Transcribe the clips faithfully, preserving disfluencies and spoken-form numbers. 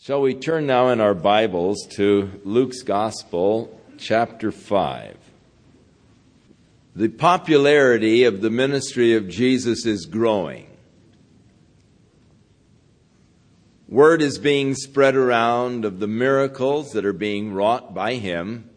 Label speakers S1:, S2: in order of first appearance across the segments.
S1: Shall we turn now in our Bibles to Luke's Gospel, chapter five. The popularity of the ministry of Jesus is growing. Word is being spread around of the miracles that are being wrought by him.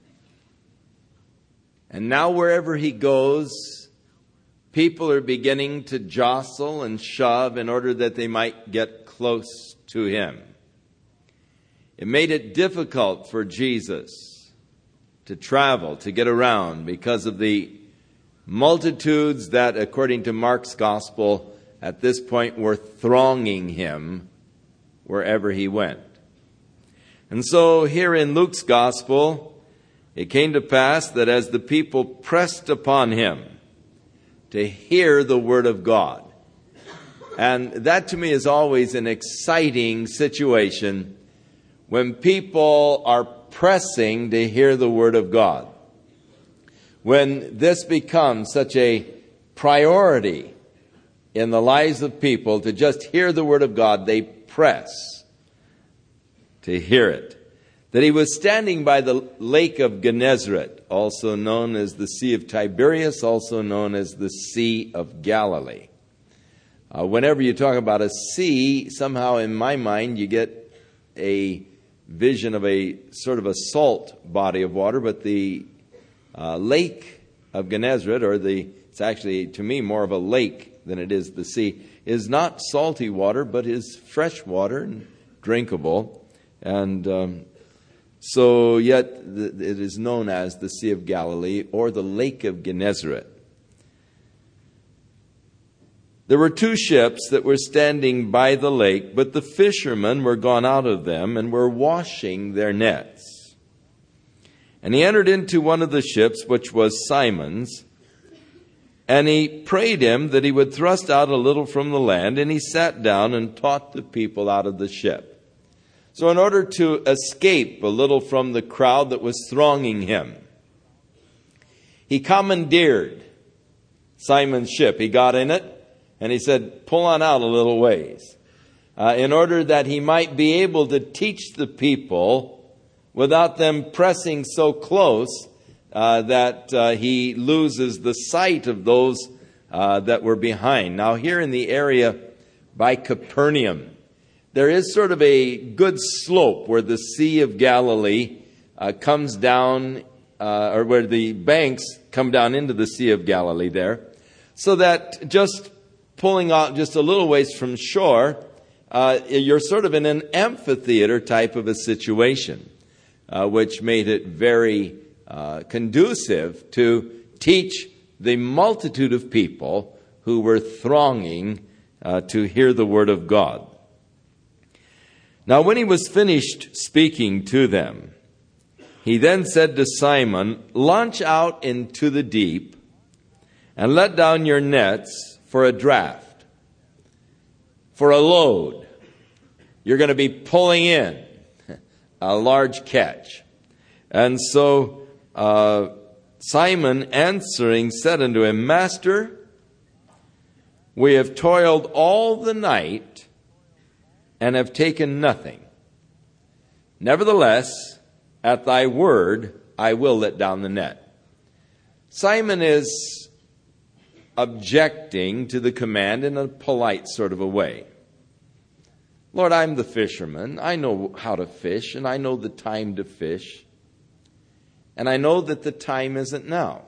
S1: And now wherever he goes, people are beginning to jostle and shove in order that they might get close to him. It made it difficult for Jesus to travel, to get around, because of the multitudes that, according to Mark's Gospel, at this point were thronging him wherever he went. And so here in Luke's Gospel, it came to pass that as the people pressed upon him to hear the Word of God, and that to me is always an exciting situation when people are pressing to hear the Word of God. When this becomes such a priority in the lives of people to just hear the Word of God, they press to hear it. That he was standing by the lake of Gennesaret, also known as the Sea of Tiberias, also known as the Sea of Galilee. Uh, whenever you talk about a sea, somehow in my mind you get a vision of a sort of a salt body of water, but the uh, lake of Gennesaret, or the, it's actually to me more of a lake than it is the sea, is not salty water, but is fresh water and drinkable. And um, so yet th- it is known as the Sea of Galilee or the Lake of Gennesaret. There were two ships that were standing by the lake, but the fishermen were gone out of them and were washing their nets. And he entered into one of the ships, which was Simon's, and he prayed him that he would thrust out a little from the land, and he sat down and taught the people out of the ship. So in order to escape a little from the crowd that was thronging him, he commandeered Simon's ship. He got in it, and he said, pull on out a little ways, uh, in order that he might be able to teach the people without them pressing so close uh, that uh, he loses the sight of those uh, that were behind. Now, here in the area by Capernaum, there is sort of a good slope where the Sea of Galilee uh, comes down, uh, or where the banks come down into the Sea of Galilee there, so that just pulling out just a little ways from shore, uh, you're sort of in an amphitheater type of a situation, uh, which made it very uh, conducive to teach the multitude of people who were thronging uh, to hear the Word of God. Now, when he was finished speaking to them, he then said to Simon, launch out into the deep and let down your nets for a draft, for a load. You're going to be pulling in a large catch. And so uh, Simon answering said unto him, Master, we have toiled all the night and have taken nothing. Nevertheless, at thy word, I will let down the net. Simon is objecting to the command in a polite sort of a way. Lord, I'm the fisherman. I know how to fish, and I know the time to fish. And I know that the time isn't now.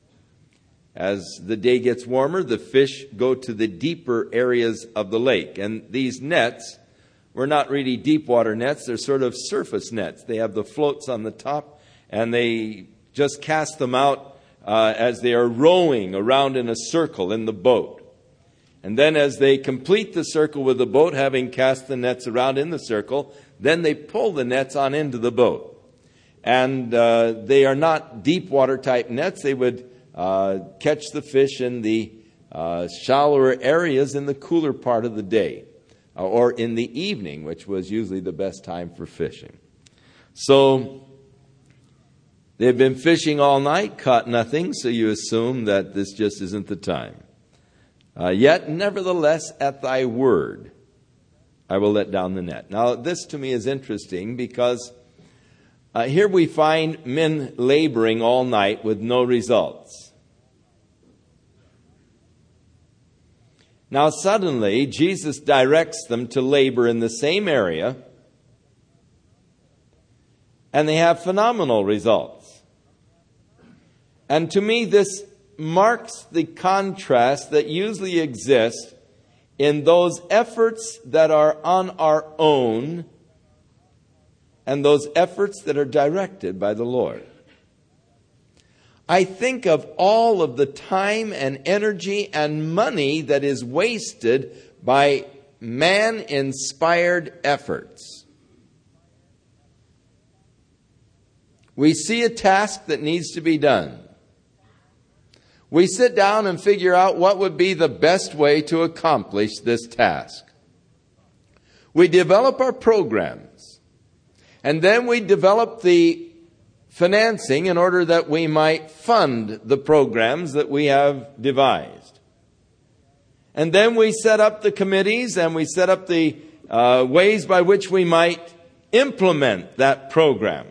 S1: As the day gets warmer, the fish go to the deeper areas of the lake. And these nets were not really deep water nets. They're sort of surface nets. They have the floats on the top, and they just cast them out Uh, as they are rowing around in a circle in the boat. And then as they complete the circle with the boat, having cast the nets around in the circle, then they pull the nets on into the boat. And uh, they are not deep water type nets. They would uh, catch the fish in the uh, shallower areas in the cooler part of the day, uh, or in the evening, which was usually the best time for fishing. So they've been fishing all night, caught nothing, so you assume that this just isn't the time. Uh, yet, nevertheless, at thy word, I will let down the net. Now, this to me is interesting because uh, here we find men laboring all night with no results. Now, suddenly, Jesus directs them to labor in the same area, and they have phenomenal results. And to me, this marks the contrast that usually exists in those efforts that are on our own and those efforts that are directed by the Lord. I think of all of the time and energy and money that is wasted by man-inspired efforts. We see a task that needs to be done. We sit down and figure out what would be the best way to accomplish this task. We develop our programs, and then we develop the financing in order that we might fund the programs that we have devised. And then we set up the committees and we set up the uh, ways by which we might implement that program.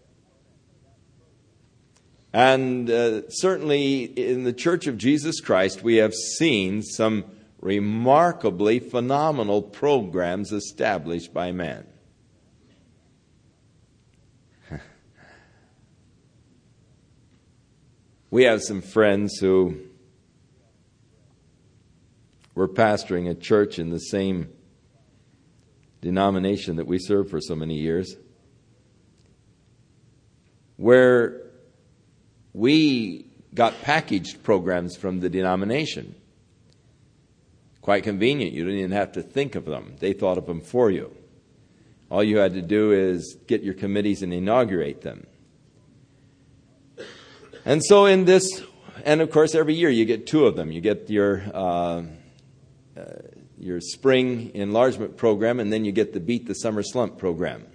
S1: And uh, certainly in the Church of Jesus Christ, we have seen some remarkably phenomenal programs established by man. We have some friends who were pastoring a church in the same denomination that we served for so many years, where we got packaged programs from the denomination. Quite convenient. You didn't even have to think of them. They thought of them for you. All you had to do is get your committees and inaugurate them. And so in this, and of course every year you get two of them. You get your uh, uh, your spring enlargement program, and then you get the Beat the Summer Slump program.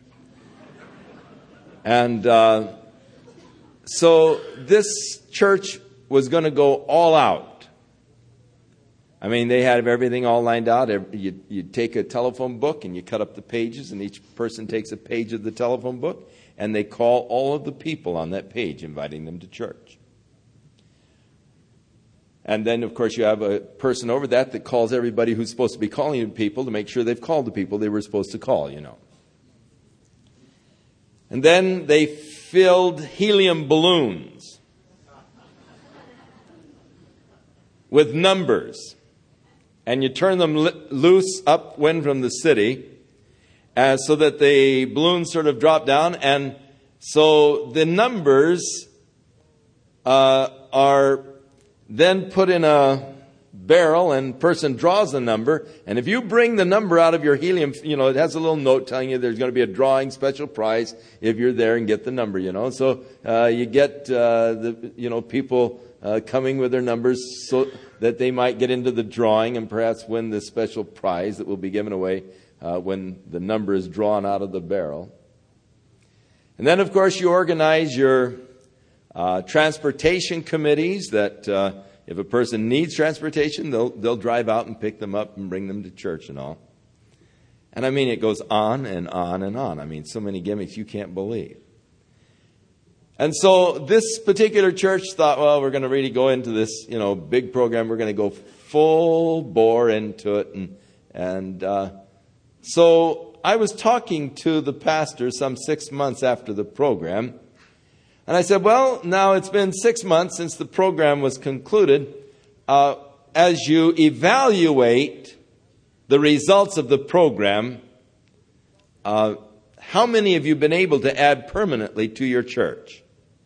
S1: And uh, so this church was going to go all out. I mean, they had everything all lined out. You you take a telephone book and you cut up the pages, and each person takes a page of the telephone book, and they call all of the people on that page, inviting them to church. And then, of course, you have a person over that that calls everybody who's supposed to be calling people to make sure they've called the people they were supposed to call, you know. And then they filled helium balloons with numbers. And you turn them li- loose upwind from the city uh, so that the balloons sort of drop down. And so the numbers uh, are then put in a barrel, and person draws the number. And if you bring the number out of your helium, you know, it has a little note telling you there's going to be a drawing special prize if you're there and get the number, you know. So uh, you get, uh, the you know, people uh, coming with their numbers so that they might get into the drawing and perhaps win the special prize that will be given away uh, when the number is drawn out of the barrel. And then, of course, you organize your uh, transportation committees that uh, if a person needs transportation, they'll they'll drive out and pick them up and bring them to church and all. And I mean, it goes on and on and on. I mean, so many gimmicks you can't believe. And so this particular church thought, well, we're going to really go into this, you know, big program. We're going to go full bore into it. And, and uh, so I was talking to the pastor some six months after the program. And I said, well, now it's been six months since the program was concluded. Uh, as you evaluate the results of the program, uh, how many of you have been able to add permanently to your church?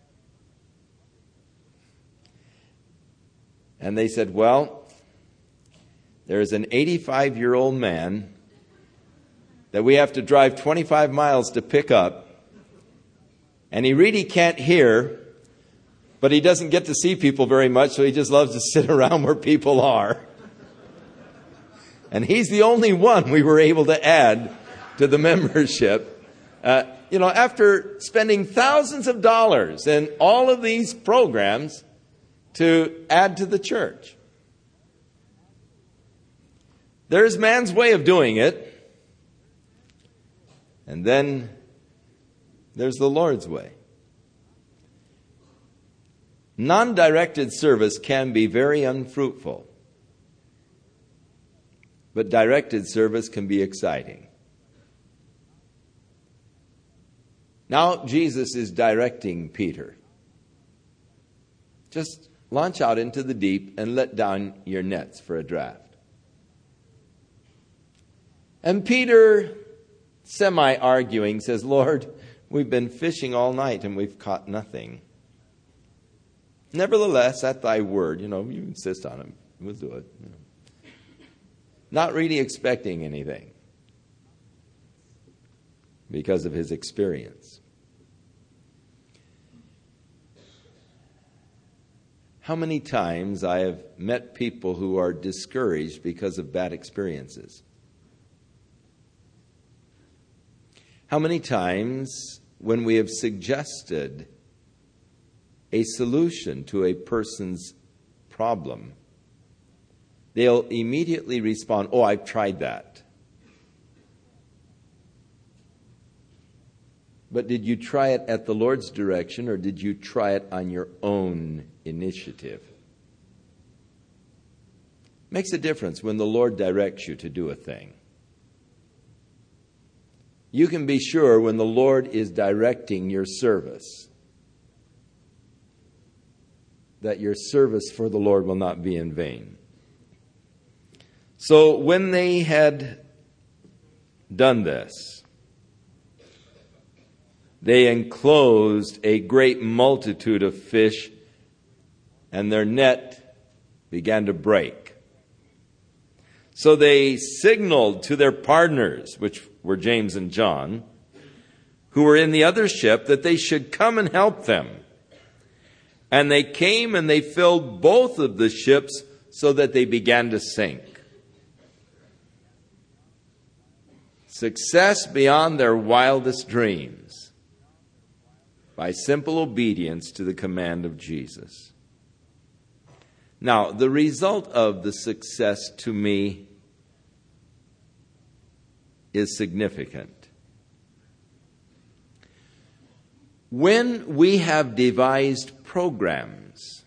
S1: And they said, well, there's an eighty-five-year-old man that we have to drive twenty-five miles to pick up. And he really can't hear, but he doesn't get to see people very much, so he just loves to sit around where people are. And he's the only one we were able to add to the membership. Uh, you know, after spending thousands of dollars in all of these programs to add to the church. There's man's way of doing it. And then there's the Lord's way. Non-directed service can be very unfruitful, but directed service can be exciting. Now Jesus is directing Peter. Just launch out into the deep and let down your nets for a draft. And Peter, semi-arguing, says, Lord, we've been fishing all night and we've caught nothing. Nevertheless, at thy word, you know, you insist on it, we'll do it. You know. Not really expecting anything because of his experience. How many times I have met people who are discouraged because of bad experiences? How many times when we have suggested a solution to a person's problem, they'll immediately respond, oh, I've tried that. But did you try it at the Lord's direction, or did you try it on your own initiative? Makes a difference when the Lord directs you to do a thing. You can be sure when the Lord is directing your service that your service for the Lord will not be in vain. So when they had done this, they enclosed a great multitude of fish, and their net began to break. So they signaled to their partners, which were James and John, who were in the other ship, that they should come and help them. And they came and they filled both of the ships so that they began to sink. Success beyond their wildest dreams by simple obedience to the command of Jesus. Now, the result of the success to me is significant. When we have devised programs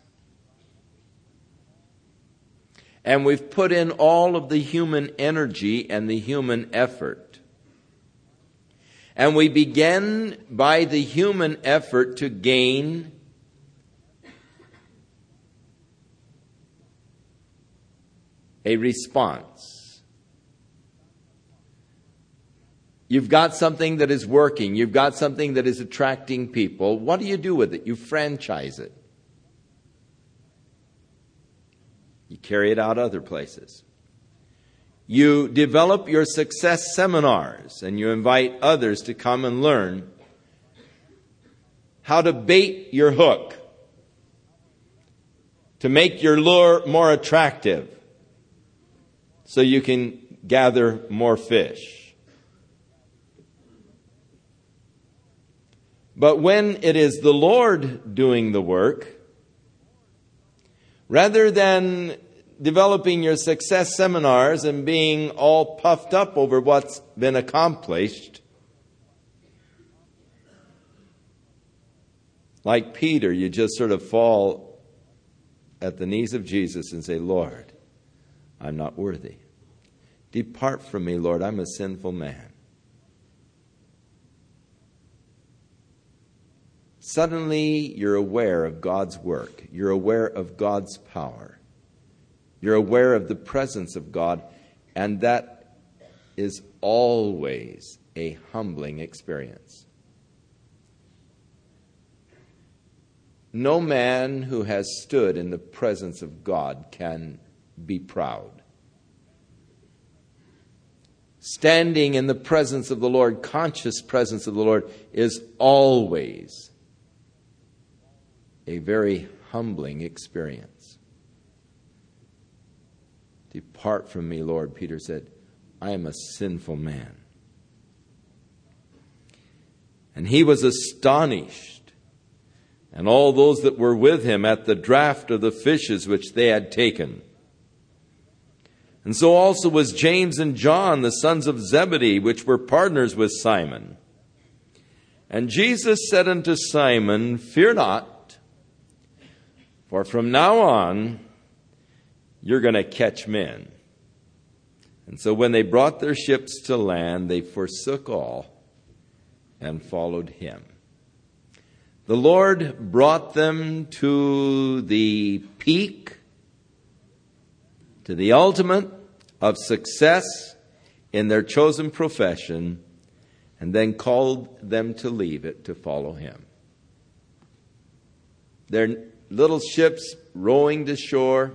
S1: and we've put in all of the human energy and the human effort, and we begin by the human effort to gain a response. You've got something that is working. You've got something that is attracting people. What do you do with it? You franchise it. You carry it out other places. You develop your success seminars and you invite others to come and learn how to bait your hook, to make your lure more attractive so you can gather more fish. But when it is the Lord doing the work, rather than developing your success seminars and being all puffed up over what's been accomplished, like Peter, you just sort of fall at the knees of Jesus and say, Lord, I'm not worthy. Depart from me, Lord, I'm a sinful man. Suddenly, you're aware of God's work. You're aware of God's power. You're aware of the presence of God, and that is always a humbling experience. No man who has stood in the presence of God can be proud. Standing in the presence of the Lord, conscious presence of the Lord, is always a very humbling experience. Depart from me, Lord, Peter said. I am a sinful man. And he was astonished, and all those that were with him, at the draught of the fishes which they had taken. And so also was James and John, the sons of Zebedee, which were partners with Simon. And Jesus said unto Simon, Fear not, for from now on you're going to catch men. And so when they brought their ships to land, they forsook all and followed him. The Lord brought them to the peak, to the ultimate of success in their chosen profession, and then called them to leave it to follow him. Their little ships rowing to shore,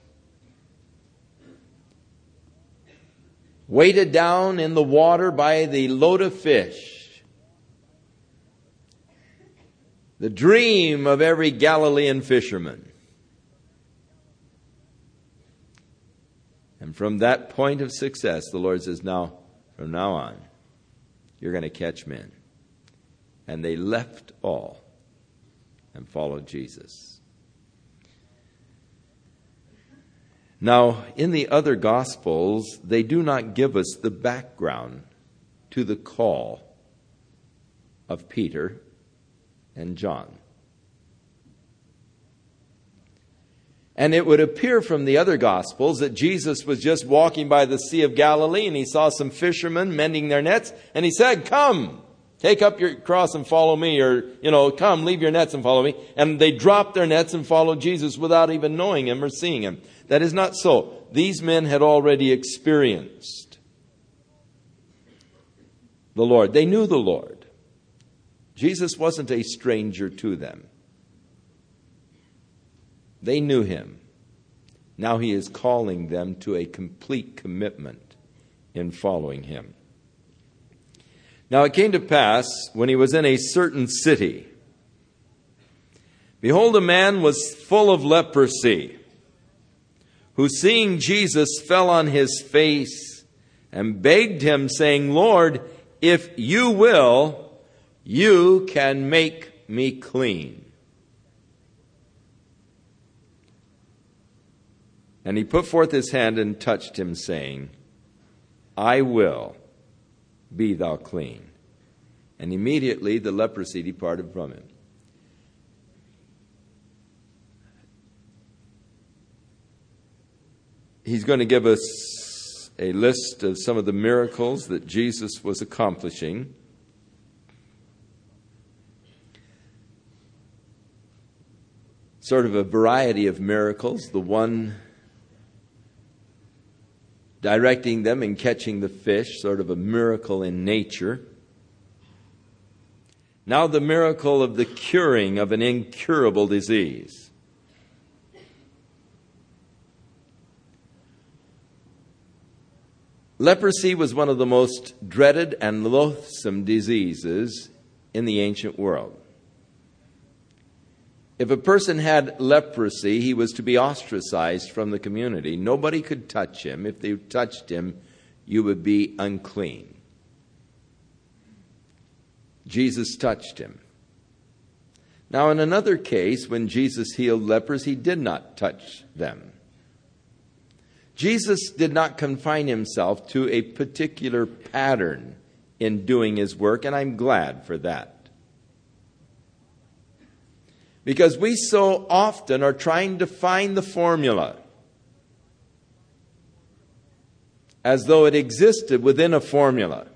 S1: weighted down in the water by the load of fish, the dream of every Galilean fisherman. And from that point of success, the Lord says, now, from now on, you're going to catch men. And they left all and followed Jesus. Now, in the other Gospels, they do not give us the background to the call of Peter and John. And it would appear from the other Gospels that Jesus was just walking by the Sea of Galilee and he saw some fishermen mending their nets and he said, come, take up your cross and follow me, or, you know, come, leave your nets and follow me. And they dropped their nets and followed Jesus without even knowing him or seeing him. That is not so. These men had already experienced the Lord. They knew the Lord. Jesus wasn't a stranger to them. They knew him. Now he is calling them to a complete commitment in following him. Now it came to pass, when he was in a certain city, behold, a man was full of leprosy, who seeing Jesus fell on his face and begged him, saying, Lord, if you will, you can make me clean. And he put forth his hand and touched him, saying, I will, be thou clean. And immediately the leprosy departed from him. He's going to give us a list of some of the miracles that Jesus was accomplishing. Sort of a variety of miracles. The one directing them and catching the fish, sort of a miracle in nature. Now the miracle of the curing of an incurable disease. Leprosy was one of the most dreaded and loathsome diseases in the ancient world. If a person had leprosy, he was to be ostracized from the community. Nobody could touch him. If they touched him, you would be unclean. Jesus touched him. Now, in another case, when Jesus healed lepers, he did not touch them. Jesus did not confine himself to a particular pattern in doing his work, and I'm glad for that. Because we so often are trying to find the formula as though it existed within a formula.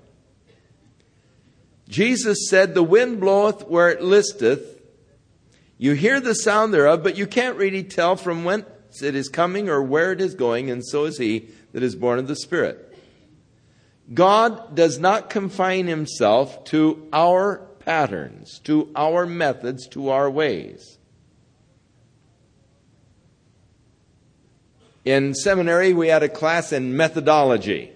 S1: Jesus said, the wind bloweth where it listeth. You hear the sound thereof, but you can't really tell from whence it is coming or where it is going, and so is he that is born of the Spirit. God does not confine himself to our patterns, to our methods, to our ways. In seminary, we had a class in methodology.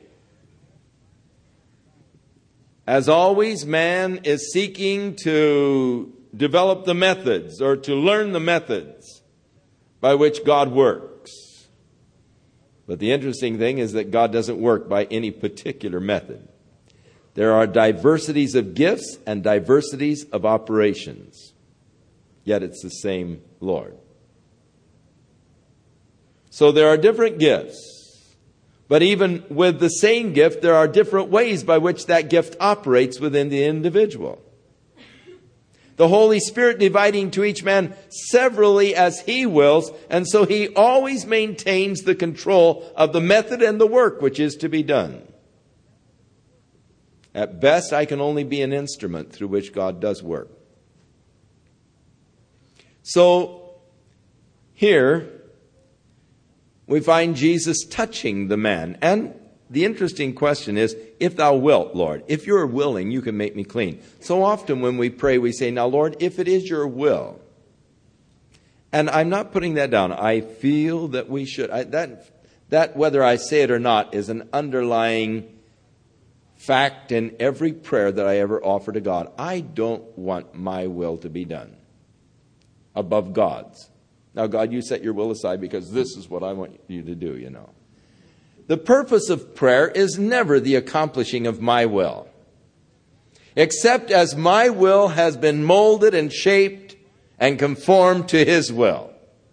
S1: As always, man is seeking to develop the methods or to learn the methods by which God works. But the interesting thing is that God doesn't work by any particular method. There are diversities of gifts and diversities of operations. Yet it's the same Lord. So there are different gifts. But even with the same gift, there are different ways by which that gift operates within the individual. The Holy Spirit dividing to each man severally as He wills, and so He always maintains the control of the method and the work which is to be done. At best, I can only be an instrument through which God does work. So, here, we find Jesus touching the man. And the interesting question is, if thou wilt, Lord, if you're willing, you can make me clean. So often when we pray, we say, now, Lord, if it is your will. And I'm not putting that down. I feel that we should. I, that, that, whether I say it or not, is an underlying fact in every prayer that I ever offer to God. I don't want my will to be done above God's. Now, God, you set your will aside because this is what I want you to do, you know. The purpose of prayer is never the accomplishing of my will, except as my will has been molded and shaped and conformed to His will.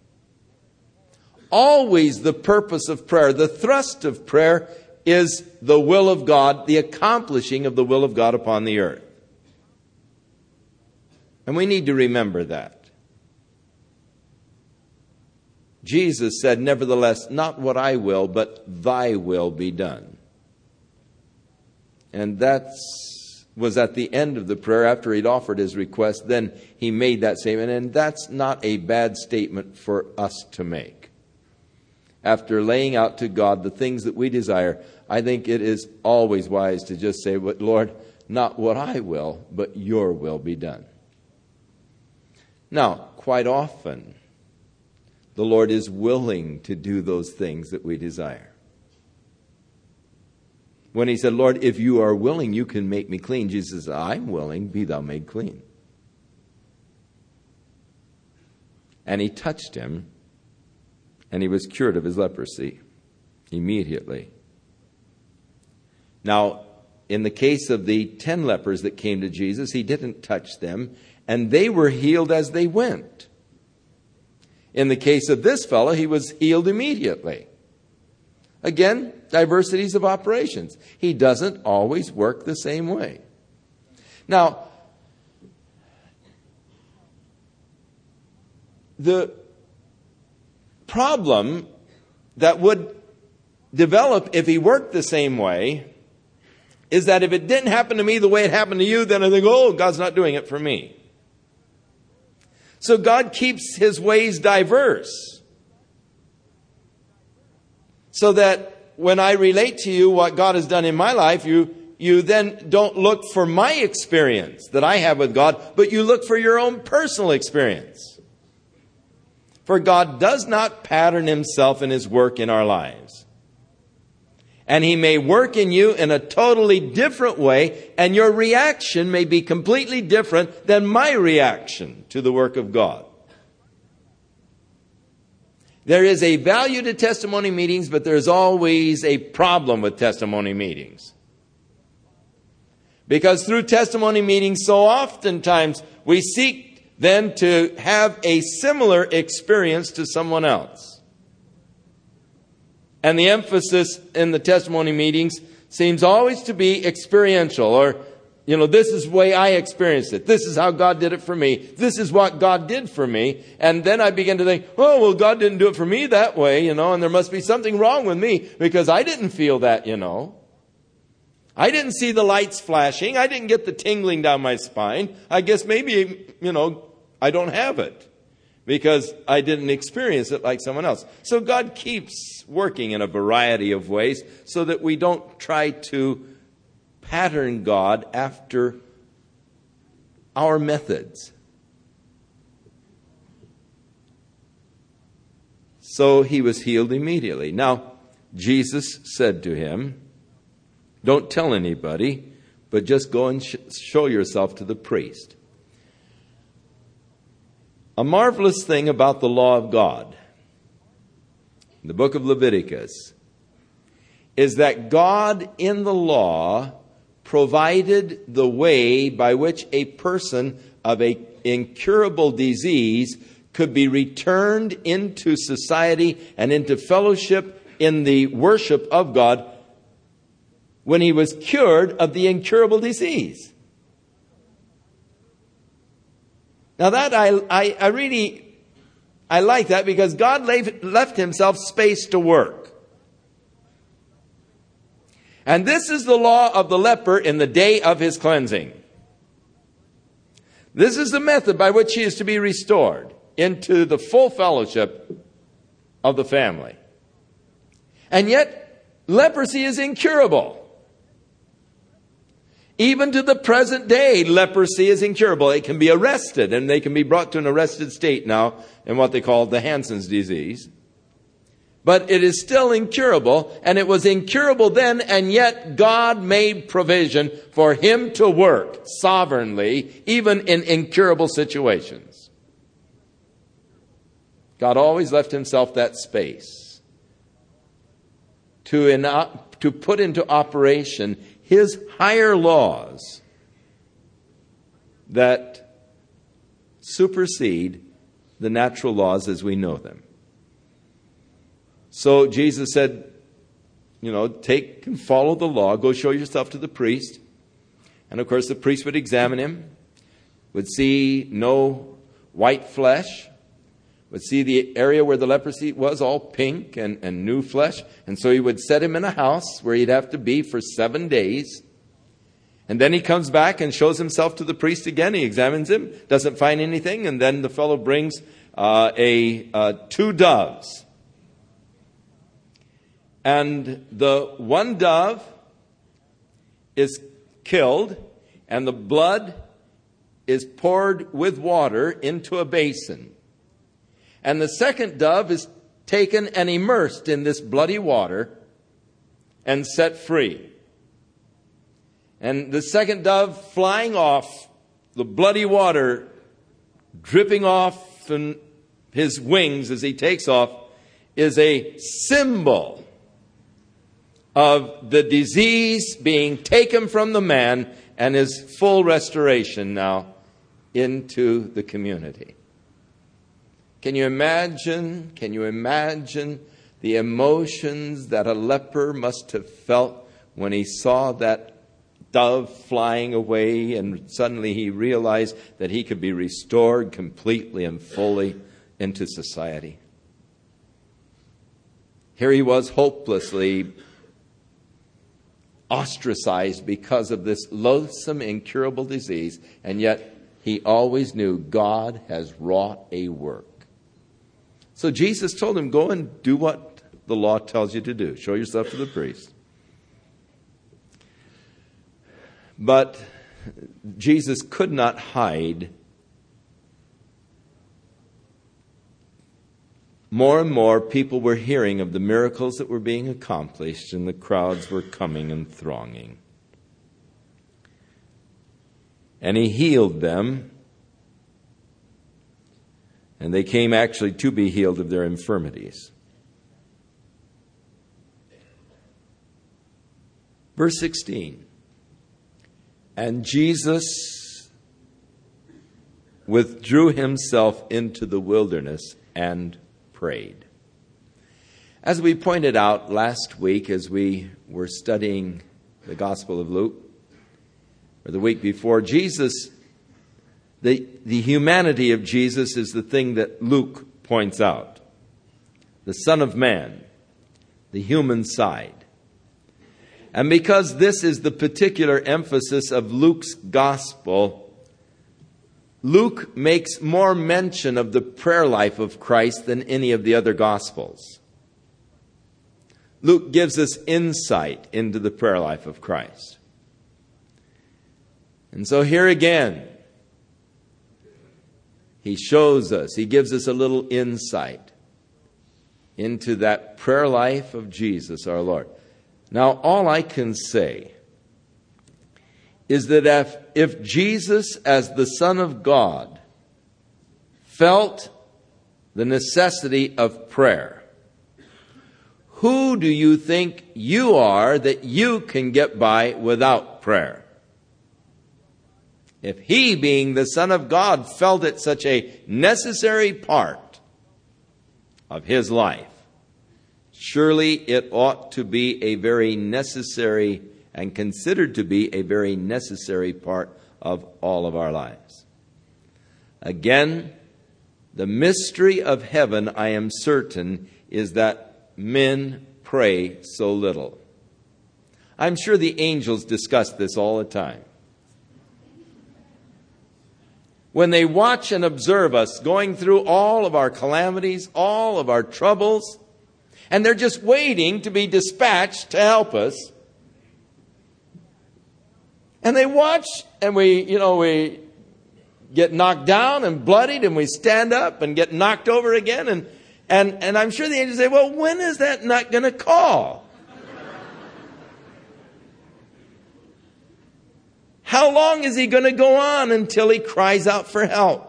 S1: Always the purpose of prayer, the thrust of prayer, is the will of God, the accomplishing of the will of God upon the earth. And we need to remember that. Jesus said, nevertheless, not what I will, but thy will be done. And that was at the end of the prayer after he'd offered his request. Then he made that statement. And that's not a bad statement for us to make. After laying out to God the things that we desire, I think it is always wise to just say, but Lord, not what I will, but your will be done. Now, quite often, the Lord is willing to do those things that we desire. When he said, Lord, if you are willing, you can make me clean. Jesus said, I'm willing, be thou made clean. And he touched him, and he was cured of his leprosy immediately. Now, in the case of the ten lepers that came to Jesus, he didn't touch them, and they were healed as they went. In the case of this fellow, he was healed immediately. Again, diversities of operations. He doesn't always work the same way. Now, the problem that would develop if he worked the same way is that if it didn't happen to me the way it happened to you, then I think, oh, God's not doing it for me. So God keeps his ways diverse, so that when I relate to you what God has done in my life, you, you then don't look for my experience that I have with God, but you look for your own personal experience. For God does not pattern himself in his work in our lives. And he may work in you in a totally different way, and your reaction may be completely different than my reaction to the work of God. There is a value to testimony meetings, but there's always a problem with testimony meetings. Because through testimony meetings, so oftentimes we seek then to have a similar experience to someone else. And the emphasis in the testimony meetings seems always to be experiential, or, you know, this is the way I experienced it. This is how God did it for me. This is what God did for me. And then I begin to think, oh, well, God didn't do it for me that way, you know, and there must be something wrong with me because I didn't feel that, you know. I didn't see the lights flashing. I didn't get the tingling down my spine. I guess maybe, you know, I don't have it because I didn't experience it like someone else. So God keeps working in a variety of ways so that we don't try to pattern God after our methods. So he was healed immediately. Now, Jesus said to him, don't tell anybody, but just go and sh- show yourself to the priest. A marvelous thing about the law of God, the book of Leviticus, is that God in the law provided the way by which a person of an incurable disease could be returned into society and into fellowship in the worship of God when he was cured of the incurable disease. Now that I, I, I really, I like that because God left himself space to work. And this is the law of the leper in the day of his cleansing. This is the method by which he is to be restored into the full fellowship of the family. And yet, leprosy is incurable. Even to the present day, leprosy is incurable. It can be arrested, and they can be brought to an arrested state now in what they call the Hansen's disease. But it is still incurable, and it was incurable then, and yet God made provision for him to work sovereignly, even in incurable situations. God always left himself that space to, in, to put into operation his higher laws that supersede the natural laws as we know them. So Jesus said, you know, take and follow the law. Go show yourself to the priest. And of course the priest would examine him, would see no white flesh, would see the area where the leprosy was all pink and, and new flesh. And so he would set him in a house where he'd have to be for seven days. And then he comes back and shows himself to the priest again. He examines him, doesn't find anything. And then the fellow brings uh, a uh, two doves. And the one dove is killed, and the blood is poured with water into a basin. And the second dove is taken and immersed in this bloody water and set free. And the second dove flying off, the bloody water dripping off from his wings as he takes off, is a symbol of the disease being taken from the man and his full restoration now into the community. Can you imagine, can you imagine the emotions that a leper must have felt when he saw that dove flying away and suddenly he realized that he could be restored completely and fully into society? Here he was hopelessly ostracized because of this loathsome, incurable disease, and yet he always knew God has wrought a work. So Jesus told him, go and do what the law tells you to do. Show yourself to the priest. But Jesus could not hide. More and more people were hearing of the miracles that were being accomplished, and the crowds were coming and thronging. And he healed them, and they came actually to be healed of their infirmities. Verse sixteen. And Jesus withdrew himself into the wilderness and prayed. As we pointed out last week as we were studying the Gospel of Luke, or the week before, Jesus, the, the humanity of Jesus is the thing that Luke points out. The Son of Man, the human side. And because this is the particular emphasis of Luke's Gospel, Luke makes more mention of the prayer life of Christ than any of the other Gospels. Luke gives us insight into the prayer life of Christ. And so here again, he shows us, he gives us a little insight into that prayer life of Jesus our Lord. Now, all I can say is that if, if Jesus, as the Son of God, felt the necessity of prayer, who do you think you are that you can get by without prayer? If he, being the Son of God, felt it such a necessary part of his life, Surely it ought to be a very necessary and considered to be a very necessary part of all of our lives. Again, the mystery of heaven, I am certain, is that men pray so little. I'm sure the angels discuss this all the time. When they watch and observe us going through all of our calamities, all of our troubles, and they're just waiting to be dispatched to help us. And they watch, and we, you know, we get knocked down and bloodied, and we stand up and get knocked over again. And, and, and I'm sure the angels say, well, when is that not going to call? How long is he going to go on until he cries out for help?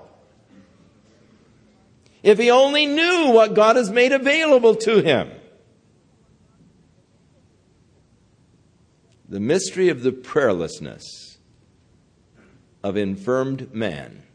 S1: If he only knew what God has made available to him. The mystery of the prayerlessness of infirmed man.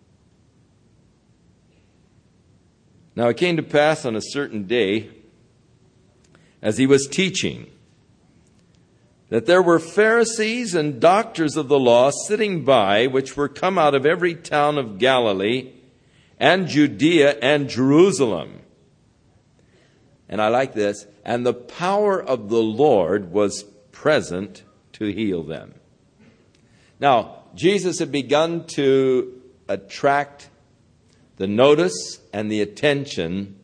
S1: Now it came to pass on a certain day, as he was teaching, that there were Pharisees and doctors of the law sitting by, which were come out of every town of Galilee and Judea and Jerusalem. And I like this. And the power of the Lord was present to heal them. Now, Jesus had begun to attract the notice and the attention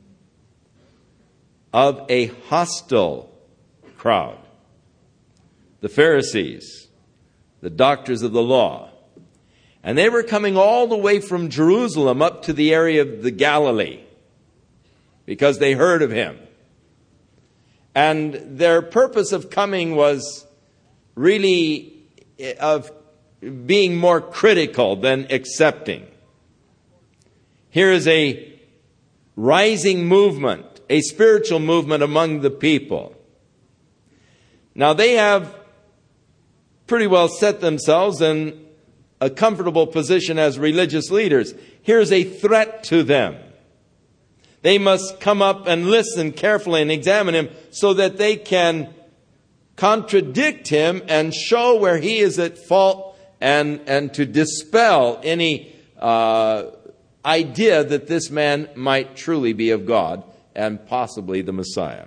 S1: of a hostile crowd. The Pharisees, the doctors of the law. And they were coming all the way from Jerusalem up to the area of the Galilee because they heard of him. And their purpose of coming was really of being more critical than accepting. Here is a rising movement, a spiritual movement among the people. Now they have pretty well set themselves in a comfortable position as religious leaders. Here's a threat to them. They must come up and listen carefully and examine him so that they can contradict him and show where he is at fault and, and to dispel any uh, idea that this man might truly be of God and possibly the Messiah.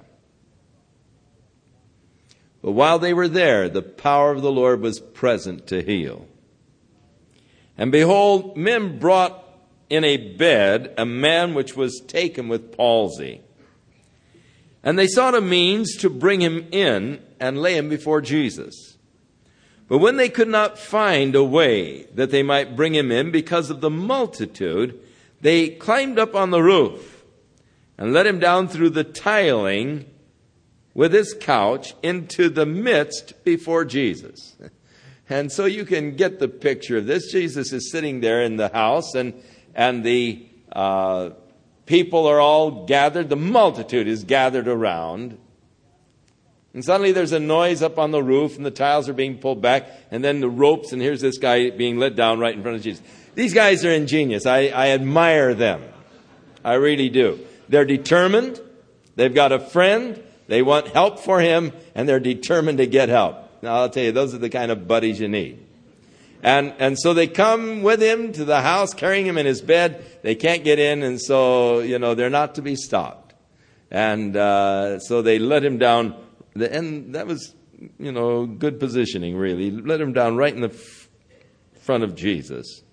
S1: But while they were there, the power of the Lord was present to heal. And behold, men brought in a bed a man which was taken with palsy. And they sought a means to bring him in and lay him before Jesus. But when they could not find a way that they might bring him in because of the multitude, they climbed up on the roof and let him down through the tiling with his couch into the midst before Jesus. And so you can get the picture of this. Jesus is sitting there in the house, and and the uh, people are all gathered. The multitude is gathered around. And suddenly there's a noise up on the roof, and the tiles are being pulled back, and then the ropes, and here's this guy being let down right in front of Jesus. These guys are ingenious. I, I admire them. I really do. They're determined. They've got a friend. They want help for him, and they're determined to get help. Now, I'll tell you, those are the kind of buddies you need. And and so they come with him to the house, carrying him in his bed. They can't get in, and so, you know, they're not to be stopped. And uh, so they let him down. And that was, you know, good positioning, really. Let him down right in the f- front of Jesus.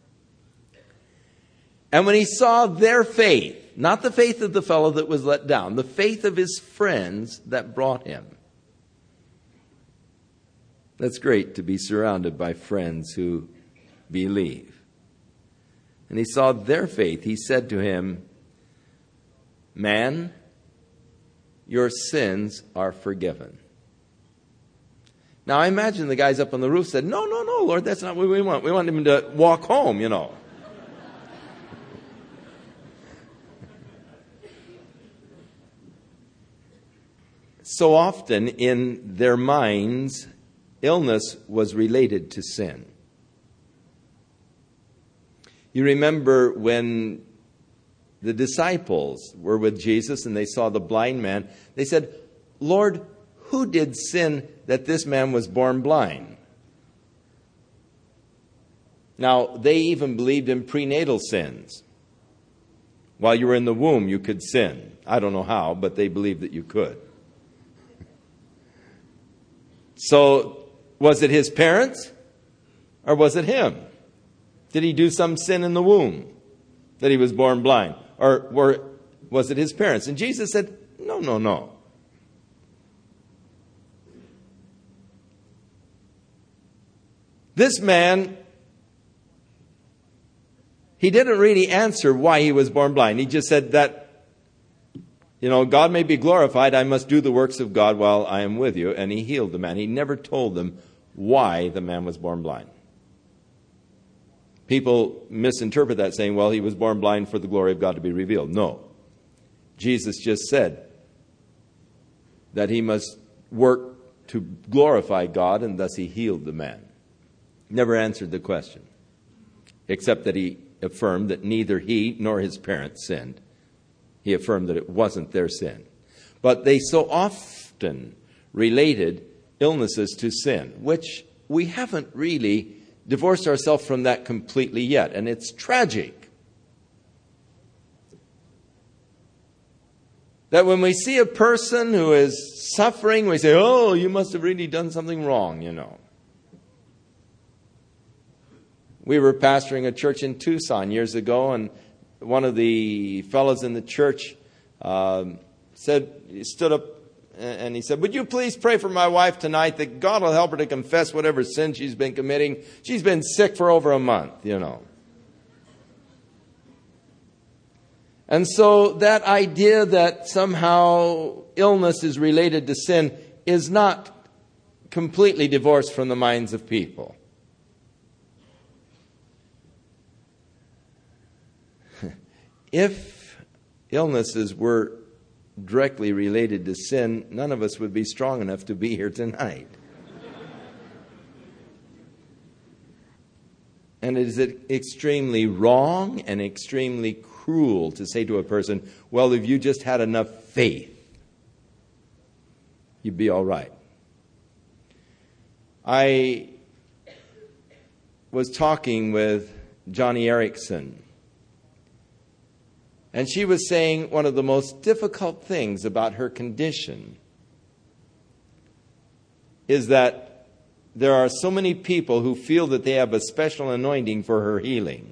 S1: And when he saw their faith, not the faith of the fellow that was let down, the faith of his friends that brought him. That's great to be surrounded by friends who believe. And he saw their faith. He said to him, "Man, your sins are forgiven." Now, I imagine the guys up on the roof said, no, no, no, Lord, that's not what we want. We want him to walk home, you know. So often in their minds, illness was related to sin. You remember when the disciples were with Jesus and they saw the blind man, they said, "Lord, who did sin that this man was born blind?" Now, they even believed in prenatal sins. While you were in the womb, you could sin. I don't know how, but they believed that you could. So, was it his parents or was it him? Did he do some sin in the womb that he was born blind? Or were, was it his parents? And Jesus said, no, no, no. This man, he didn't really answer why he was born blind. He just said that, you know, God may be glorified. I must do the works of God while I am with you. And he healed the man. He never told them why the man was born blind. People misinterpret that saying, well, he was born blind for the glory of God to be revealed. No. Jesus just said that he must work to glorify God, and thus he healed the man. Never answered the question, except that he affirmed that neither he nor his parents sinned. He affirmed that it wasn't their sin. But they so often related illnesses to sin, which we haven't really divorced ourselves from that completely yet. And it's tragic that when we see a person who is suffering, we say, oh, you must have really done something wrong, you know. We were pastoring a church in Tucson years ago, and one of the fellows in the church uh, said, he stood up and he said, would you please pray for my wife tonight that God will help her to confess whatever sin she's been committing. She's been sick for over a month, you know. And so that idea that somehow illness is related to sin is not completely divorced from the minds of people. If illnesses were directly related to sin, none of us would be strong enough to be here tonight. And it is extremely wrong and extremely cruel to say to a person, well, if you just had enough faith, you'd be all right. I was talking with Johnny Erickson, and she was saying one of the most difficult things about her condition is that there are so many people who feel that they have a special anointing for her healing.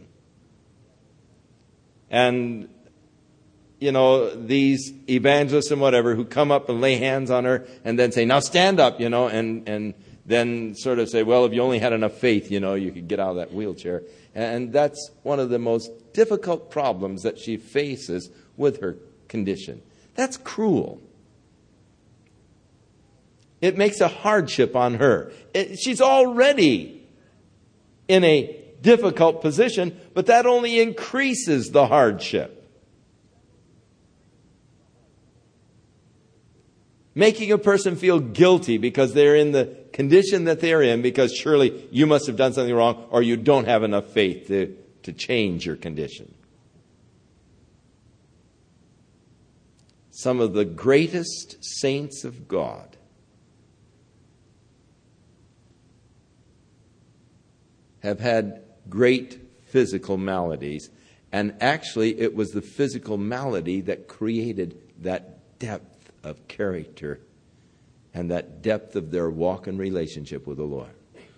S1: And, you know, these evangelists and whatever who come up and lay hands on her and then say, now stand up, you know, and, and then sort of say, well, if you only had enough faith, you know, you could get out of that wheelchair. And that's one of the most difficult problems that she faces with her condition. That's cruel. It makes a hardship on her. It, she's already in a difficult position, but that only increases the hardship. Making a person feel guilty because they're in the condition that they're in, because surely you must have done something wrong or you don't have enough faith to, to change your condition. Some of the greatest saints of God have had great physical maladies, and actually it was the physical malady that created that depth of character and that depth of their walk and relationship with the Lord.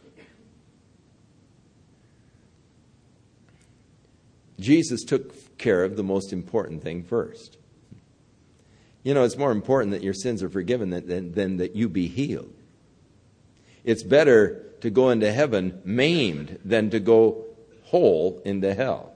S1: Jesus took care of the most important thing first. You know, it's more important that your sins are forgiven than, than, than that you be healed. It's better to go into heaven maimed than to go whole into hell.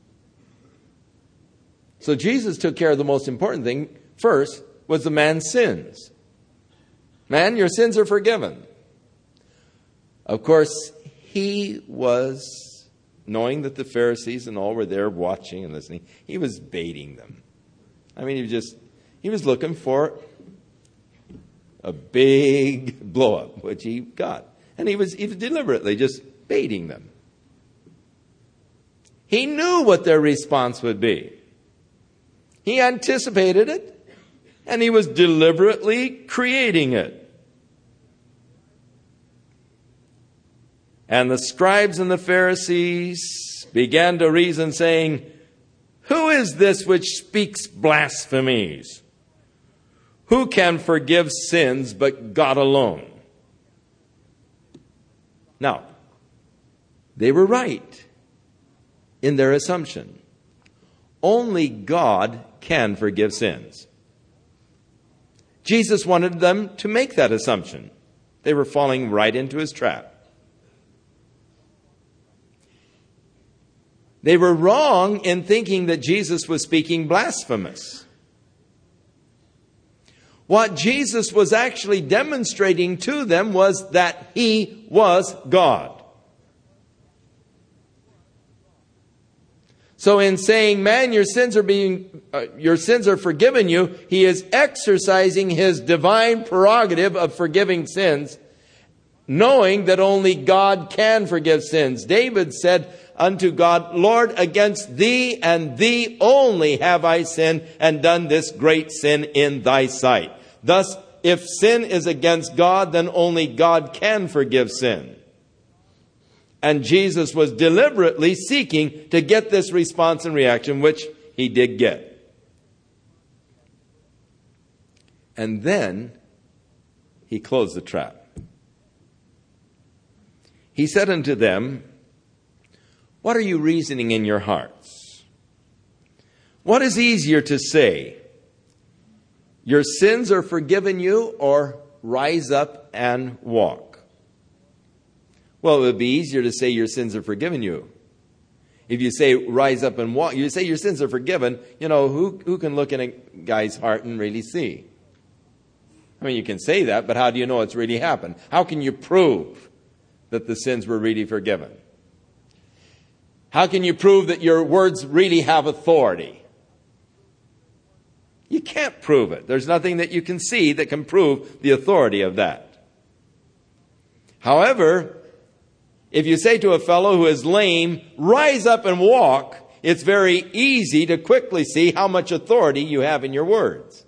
S1: So Jesus took care of the most important thing first, was the man's sins. Man, your sins are forgiven. Of course, he was, knowing that the Pharisees and all were there watching and listening, he was baiting them. I mean, he was just, he was looking for a big blow-up, which he got. And he was, he was deliberately just baiting them. He knew what their response would be. He anticipated it, and he was deliberately creating it. And the scribes and the Pharisees began to reason, saying, "Who is this which speaks blasphemies? Who can forgive sins but God alone?" Now, they were right in their assumption. Only God can forgive sins. Jesus wanted them to make that assumption. They were falling right into his trap. They were wrong in thinking that Jesus was speaking blasphemous. What Jesus was actually demonstrating to them was that he was God. So in saying, "Man, your sins are being, uh, your sins are forgiven you," he is exercising his divine prerogative of forgiving sins, knowing that only God can forgive sins. David said unto God, "Lord, against thee and thee only have I sinned and done this great sin in thy sight." Thus, if sin is against God, then only God can forgive sin. And Jesus was deliberately seeking to get this response and reaction, which he did get. And then he closed the trap. He said unto them, "What are you reasoning in your hearts? What is easier to say? Your sins are forgiven you, or rise up and walk?" Well, it would be easier to say your sins are forgiven you. If you say rise up and walk, you say your sins are forgiven, you know, who, who can look in a guy's heart and really see? I mean, you can say that, but how do you know it's really happened? How can you prove that the sins were really forgiven? How can you prove that your words really have authority? You can't prove it. There's nothing that you can see that can prove the authority of that. However, if you say to a fellow who is lame, "Rise up and walk," it's very easy to quickly see how much authority you have in your words.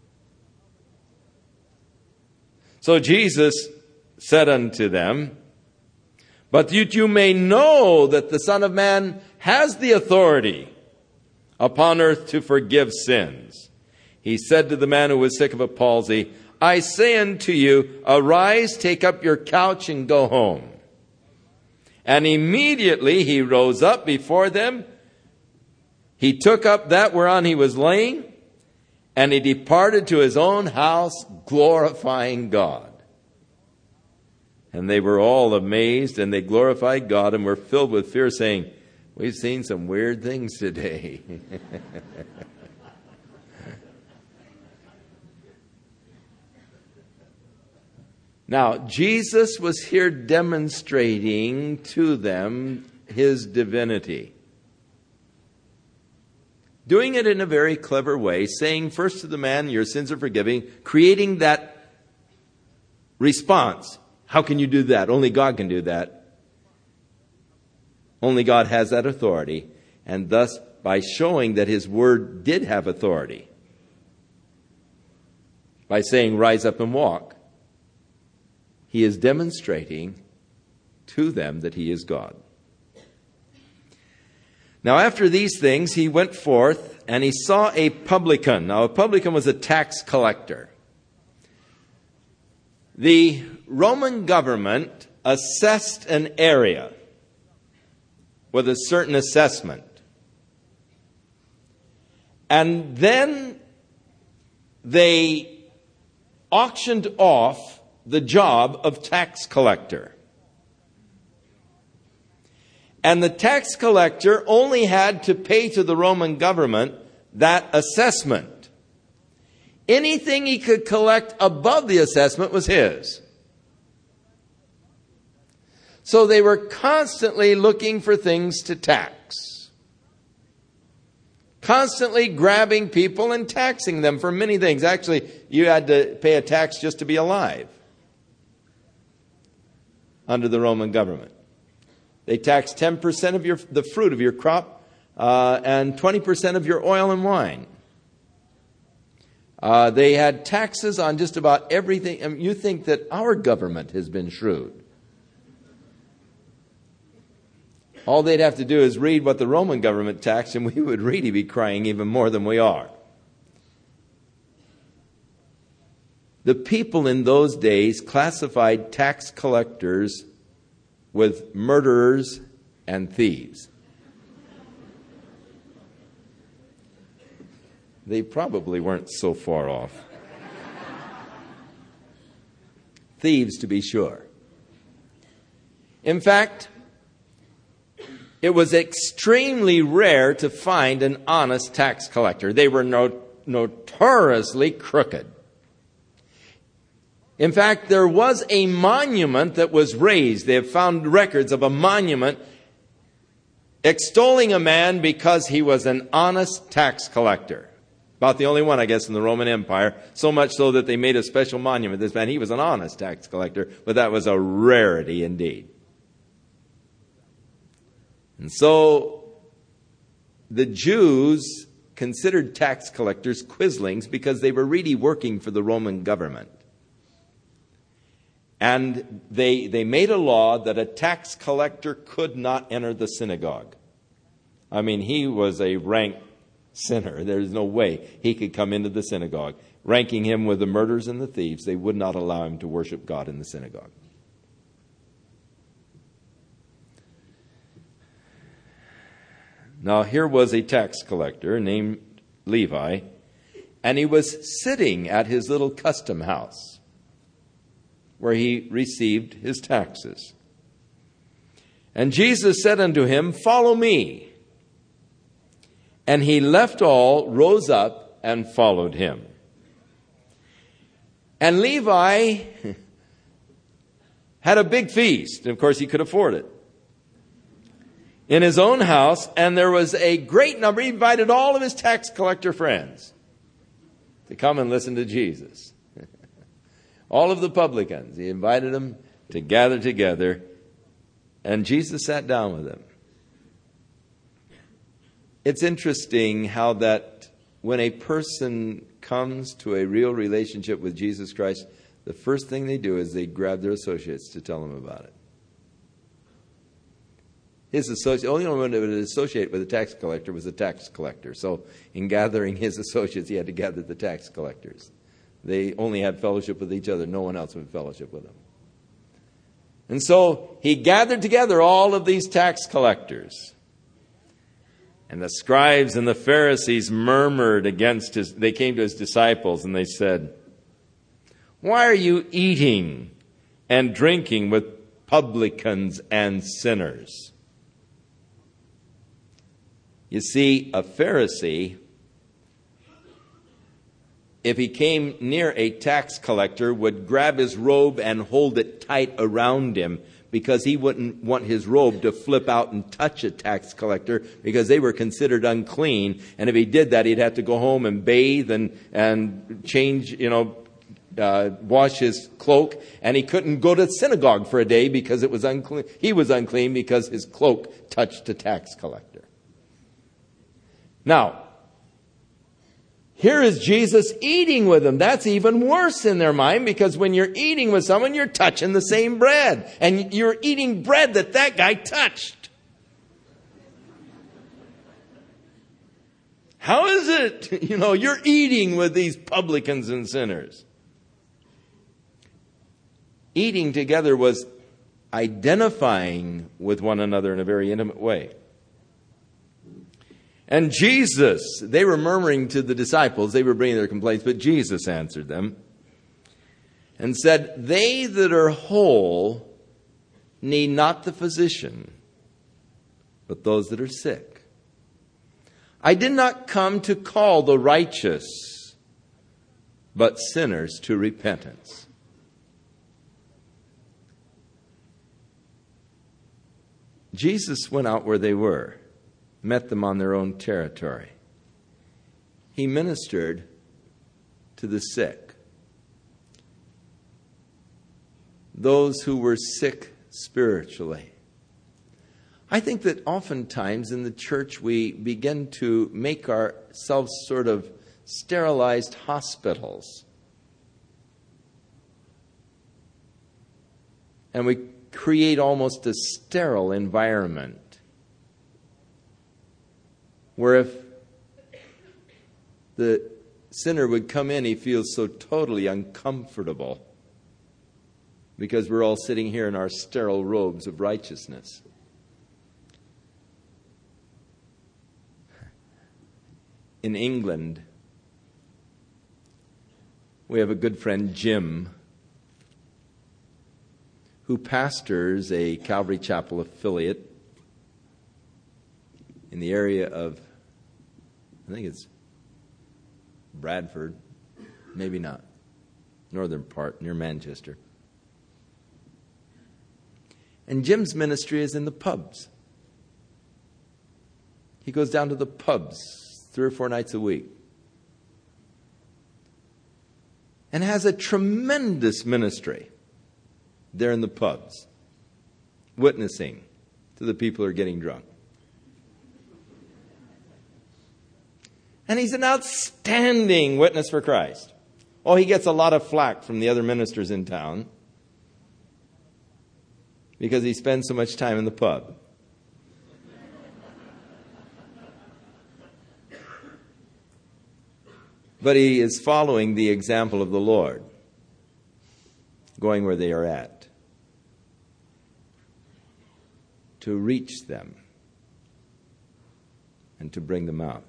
S1: So Jesus said unto them, "But that you may know that the Son of Man has the authority upon earth to forgive sins," he said to the man who was sick of a palsy, "I say unto you, arise, take up your couch, and go home." And immediately he rose up before them. He took up that whereon he was laying, and he departed to his own house, glorifying God. And they were all amazed, and they glorified God and were filled with fear, saying, "We've seen some weird things today." Now, Jesus was here demonstrating to them his divinity. Doing it in a very clever way, saying first to the man, "Your sins are forgiven," creating that response. How can you do that? Only God can do that. Only God has that authority. And thus, by showing that his word did have authority, by saying, "Rise up and walk," he is demonstrating to them that he is God. Now, after these things, he went forth and he saw a publican. Now, a publican was a tax collector. The Roman government assessed an area with a certain assessment. And then they auctioned off the job of tax collector. And the tax collector only had to pay to the Roman government that assessment. Anything he could collect above the assessment was his. So they were constantly looking for things to tax. Constantly grabbing people and taxing them for many things. Actually, you had to pay a tax just to be alive under the Roman government. They taxed ten percent of your, the fruit of your crop uh, and twenty percent of your oil and wine. Uh, they had taxes on just about everything. I mean, you think that our government has been shrewd. All they'd have to do is read what the Roman government taxed, and we would really be crying even more than we are. The people in those days classified tax collectors with murderers and thieves. They probably weren't so far off. Thieves, to be sure. In fact, it was extremely rare to find an honest tax collector. They were no, notoriously crooked. In fact, there was a monument that was raised. They have found records of a monument extolling a man because he was an honest tax collector. About the only one, I guess, in the Roman Empire. So much so that they made a special monument. This man, he was an honest tax collector, but that was a rarity indeed. And so the Jews considered tax collectors quislings because they were really working for the Roman government. And they, they made a law that a tax collector could not enter the synagogue. I mean, he was a rank sinner. There's no way he could come into the synagogue. Ranking him with the murderers and the thieves, they would not allow him to worship God in the synagogue. Now, here was a tax collector named Levi, and he was sitting at his little custom house where he received his taxes. And Jesus said unto him, "Follow me." And he left all, rose up, and followed him. And Levi had a big feast. And of course, he could afford it. In his own house, and there was a great number. He invited all of his tax collector friends to come and listen to Jesus. All of the publicans, he invited them to gather together, and Jesus sat down with them. It's interesting how that when a person comes to a real relationship with Jesus Christ, the first thing they do is they grab their associates to tell them about it. His associate, the only one that would associate with a tax collector was a tax collector. So in gathering his associates, he had to gather the tax collectors. They only had fellowship with each other. No one else would fellowship with them. And so he gathered together all of these tax collectors. And the scribes and the Pharisees murmured against his, they came to his disciples and they said, "Why are you eating and drinking with publicans and sinners?" You see, a Pharisee, if he came near a tax collector, would grab his robe and hold it tight around him because he wouldn't want his robe to flip out and touch a tax collector because they were considered unclean. And if he did that, he'd have to go home and bathe and, and change, you know, uh, wash his cloak. And he couldn't go to synagogue for a day because it was unclean. He was unclean because his cloak touched a tax collector. Now, here is Jesus eating with them. That's even worse in their mind because when you're eating with someone, you're touching the same bread. And you're eating bread that that guy touched. How is it, you know, you're eating with these publicans and sinners? Eating together was identifying with one another in a very intimate way. And Jesus, they were murmuring to the disciples, they were bringing their complaints, but Jesus answered them and said, "They that are whole need not the physician, but those that are sick. I did not come to call the righteous, but sinners to repentance." Jesus went out where they were, met them on their own territory. He ministered to the sick, those who were sick spiritually. I think that oftentimes in the church we begin to make ourselves sort of sterilized hospitals. And we create almost a sterile environment where if the sinner would come in, he feels so totally uncomfortable because we're all sitting here in our sterile robes of righteousness. In England, we have a good friend, Jim, who pastors a Calvary Chapel affiliate in the area of, I think it's Bradford, maybe not, northern part, near Manchester. And Jim's ministry is in the pubs. He goes down to the pubs three or four nights a week. And has a tremendous ministry there in the pubs, witnessing to the people who are getting drunk. And he's an outstanding witness for Christ. Oh, he gets a lot of flack from the other ministers in town because he spends so much time in the pub. But he is following the example of the Lord, going where they are at, to reach them and to bring them out.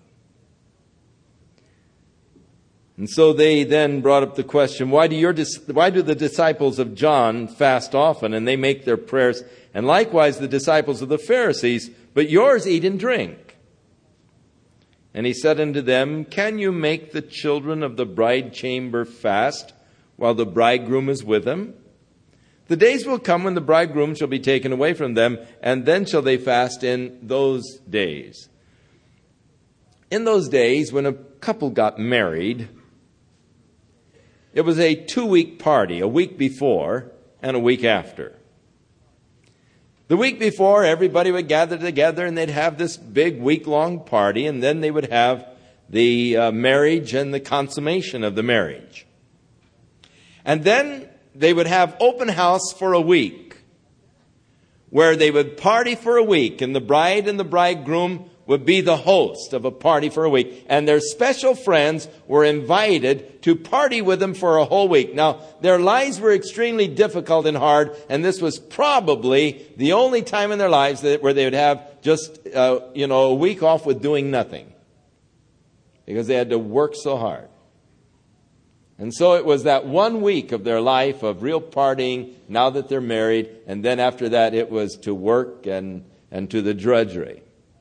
S1: And so they then brought up the question, why do your why do the disciples of John fast often and they make their prayers, and likewise the disciples of the Pharisees, but yours eat and drink? And he said unto them, can you make the children of the bride chamber fast while the bridegroom is with them? The days will come when the bridegroom shall be taken away from them, and then shall they fast in those days. In those days, when a couple got married, it was a two-week party, a week before and a week after. The week before, everybody would gather together and they'd have this big week-long party, and then they would have the uh, marriage and the consummation of the marriage. And then they would have open house for a week, where they would party for a week, and the bride and the bridegroom would be the host of a party for a week. And their special friends were invited to party with them for a whole week. Now, their lives were extremely difficult and hard, and this was probably the only time in their lives that, where they would have just, uh, you know, a week off with doing nothing, because they had to work so hard. And so it was that one week of their life of real partying now that they're married, and then after that it was to work and, and to the drudgery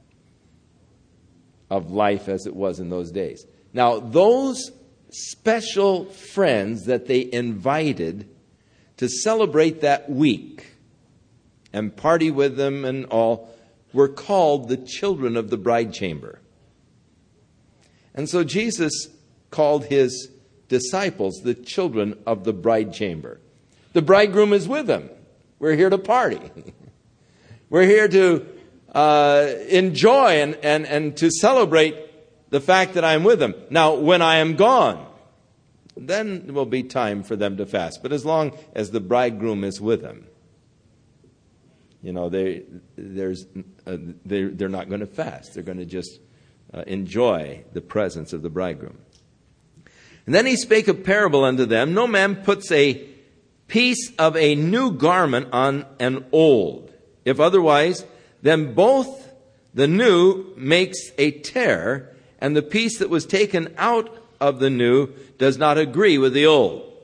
S1: of life as it was in those days. Now, those special friends that they invited to celebrate that week and party with them and all were called the children of the bride chamber. And so Jesus called his disciples the children of the bride chamber. The bridegroom is with them. We're here to party. We're here to uh, enjoy and, and, and to celebrate the fact that I'm with them. Now, when I am gone, then there will be time for them to fast. But as long as the bridegroom is with them, you know, they, there's, uh, they, they're not going to fast. They're going to just uh, enjoy the presence of the bridegroom. And then he spake a parable unto them. No man puts a piece of a new garment on an old. If otherwise, then both the new makes a tear, and the piece that was taken out of the new does not agree with the old.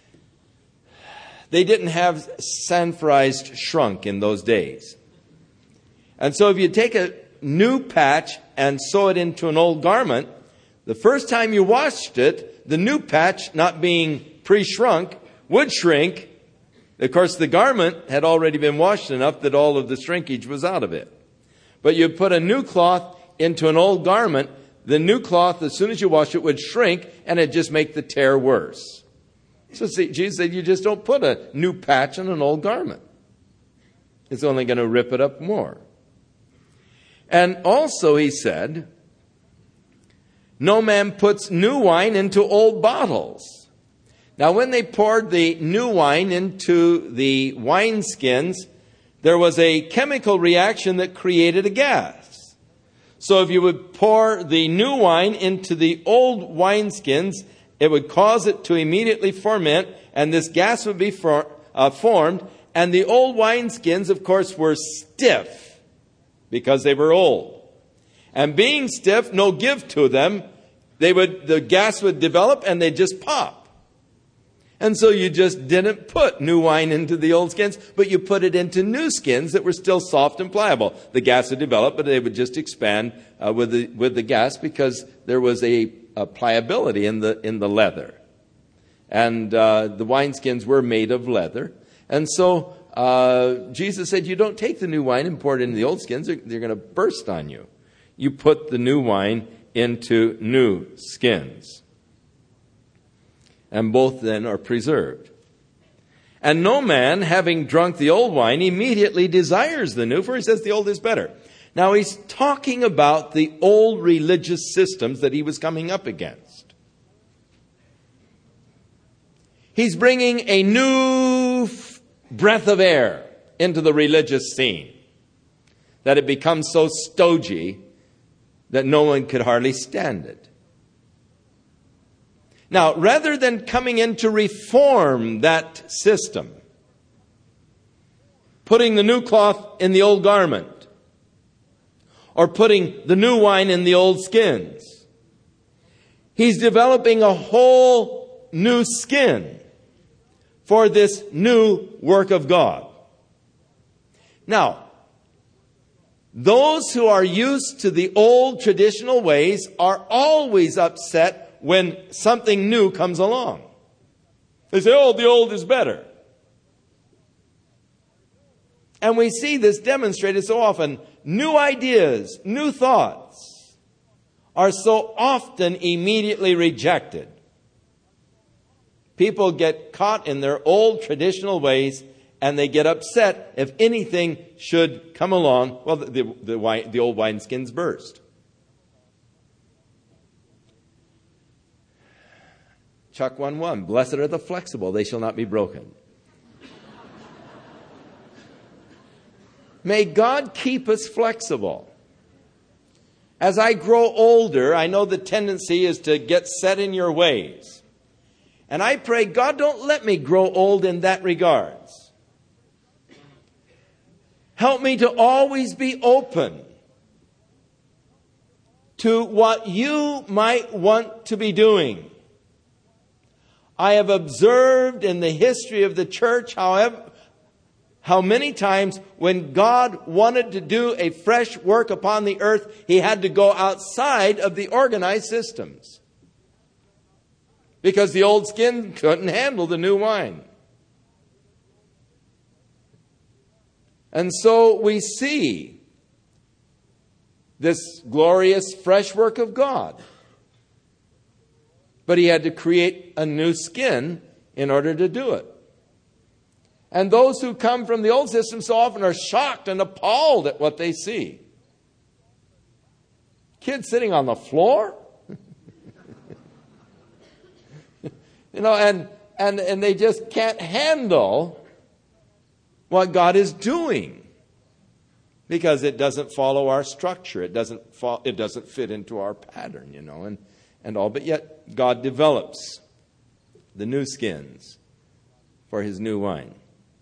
S1: They didn't have sanforized shrunk in those days. And so if you take a new patch and sew it into an old garment, the first time you washed it, the new patch, not being pre-shrunk, would shrink. Of course, the garment had already been washed enough that all of the shrinkage was out of it. But you put a new cloth into an old garment, the new cloth, as soon as you wash it, would shrink, and it'd just make the tear worse. So see, Jesus said, you just don't put a new patch on an old garment. It's only going to rip it up more. And also, he said, no man puts new wine into old bottles. Now, when they poured the new wine into the wineskins, there was a chemical reaction that created a gas. So if you would pour the new wine into the old wineskins, it would cause it to immediately ferment, and this gas would be for, uh, formed. And the old wineskins, of course, were stiff because they were old. And being stiff, no give to them, they would the gas would develop and they'd just pop. And so you just didn't put new wine into the old skins, but you put it into new skins that were still soft and pliable. The gas would develop, but they would just expand uh, with the with the gas because there was a, a pliability in the in the leather. And uh, the wineskins were made of leather. And so uh, Jesus said, you don't take the new wine and pour it into the old skins. They're, they're going to burst on you. You put the new wine into new skins. And both then are preserved. And no man, having drunk the old wine, immediately desires the new, for he says the old is better. Now he's talking about the old religious systems that he was coming up against. He's bringing a new breath of air into the religious scene, that it becomes so stodgy that no one could hardly stand it. Now, rather than coming in to reform that system, putting the new cloth in the old garment, or putting the new wine in the old skins, he's developing a whole new skin for this new work of God. Now, those who are used to the old traditional ways are always upset when something new comes along. They say, oh, the old is better. And we see this demonstrated so often. New ideas, new thoughts are so often immediately rejected. People get caught in their old traditional ways, and they get upset if anything should come along. Well, the, the, the, wine, the old wineskins burst. Chuck one one, blessed are the flexible, they shall not be broken. May God keep us flexible. As I grow older, I know the tendency is to get set in your ways. And I pray, God, don't let me grow old in that regards. Help me to always be open to what you might want to be doing. I have observed in the history of the church, however, how many times when God wanted to do a fresh work upon the earth, he had to go outside of the organized systems. Because the old skin couldn't handle the new wine. And so we see this glorious fresh work of God. But he had to create a new skin in order to do it. And those who come from the old system so often are shocked and appalled at what they see. Kids sitting on the floor? you know, and, and, and they just can't handle what God is doing. Because it doesn't follow our structure. It doesn't fall, it doesn't fit into our pattern, you know, and, and all. But yet God develops the new skins for his new wine.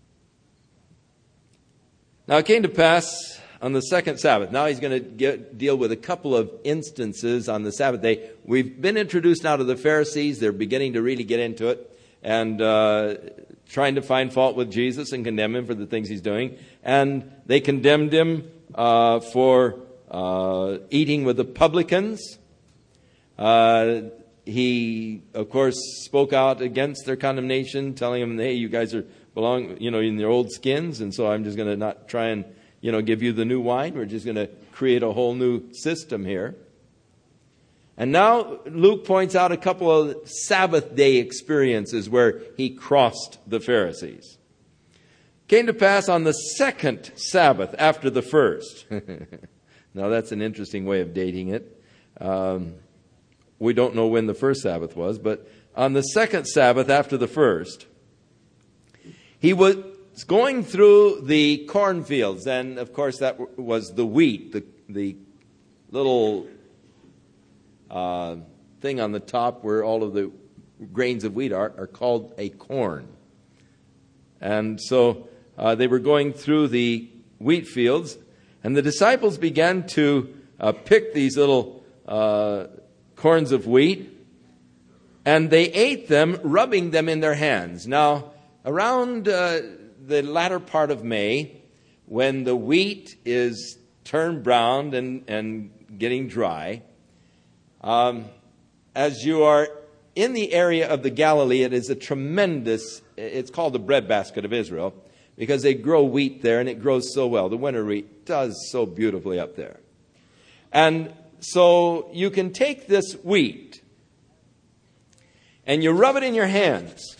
S1: Now it came to pass on the second Sabbath. Now he's going to get, deal with a couple of instances on the Sabbath day. We've been introduced now to the Pharisees. They're beginning to really get into it and uh, trying to find fault with Jesus and condemn him for the things he's doing. And they condemned him uh, for uh, eating with the publicans. Uh, he, of course, spoke out against their condemnation, telling them, hey, you guys are belong, you know, in their old skins, and so I'm just going to not try and, you know, give you the new wine. We're just going to create a whole new system here. And now Luke points out a couple of Sabbath day experiences where he crossed the Pharisees. Came to pass on the second Sabbath after the first. Now that's an interesting way of dating it. Um, we don't know when the first Sabbath was, but on the second Sabbath after the first, he was going through the cornfields. And, of course, that was the wheat, the, the little uh, thing on the top where all of the grains of wheat are, are called a corn. And so uh, they were going through the wheat fields, and the disciples began to uh, pick these little uh, corns of wheat, and they ate them, rubbing them in their hands. Now, around uh, the latter part of May, when the wheat is turned brown and, and getting dry, um, as you are in the area of the Galilee, it is a tremendous, it's called the breadbasket of Israel, because they grow wheat there and it grows so well. The winter wheat does so beautifully up there. And so you can take this wheat and you rub it in your hands.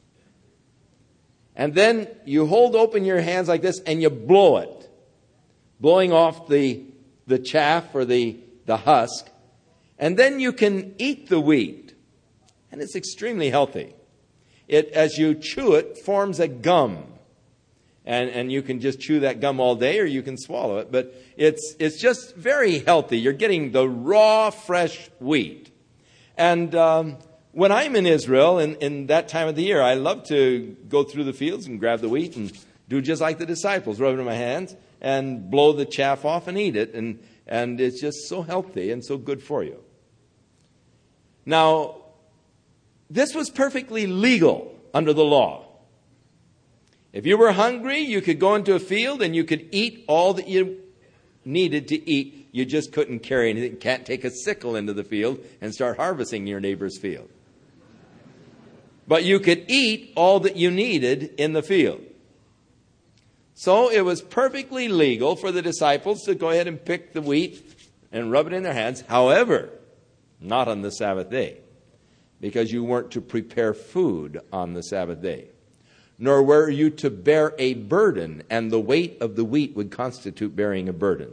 S1: And then you hold open your hands like this and you blow it, blowing off the, the chaff or the, the husk. And then you can eat the wheat. And it's extremely healthy. It, as you chew it, forms a gum. And, and you can just chew that gum all day or you can swallow it. But it's, it's just very healthy. You're getting the raw, fresh wheat. And um, when I'm in Israel, in, in that time of the year, I love to go through the fields and grab the wheat and do just like the disciples, rub it in my hands and blow the chaff off and eat it. And, and it's just so healthy and so good for you. Now, this was perfectly legal under the law. If you were hungry, you could go into a field and you could eat all that you needed to eat. You just couldn't carry anything. Can't take a sickle into the field and start harvesting your neighbor's field. But you could eat all that you needed in the field. So it was perfectly legal for the disciples to go ahead and pick the wheat and rub it in their hands. However, not on the Sabbath day, because you weren't to prepare food on the Sabbath day. Nor were you to bear a burden, and the weight of the wheat would constitute bearing a burden.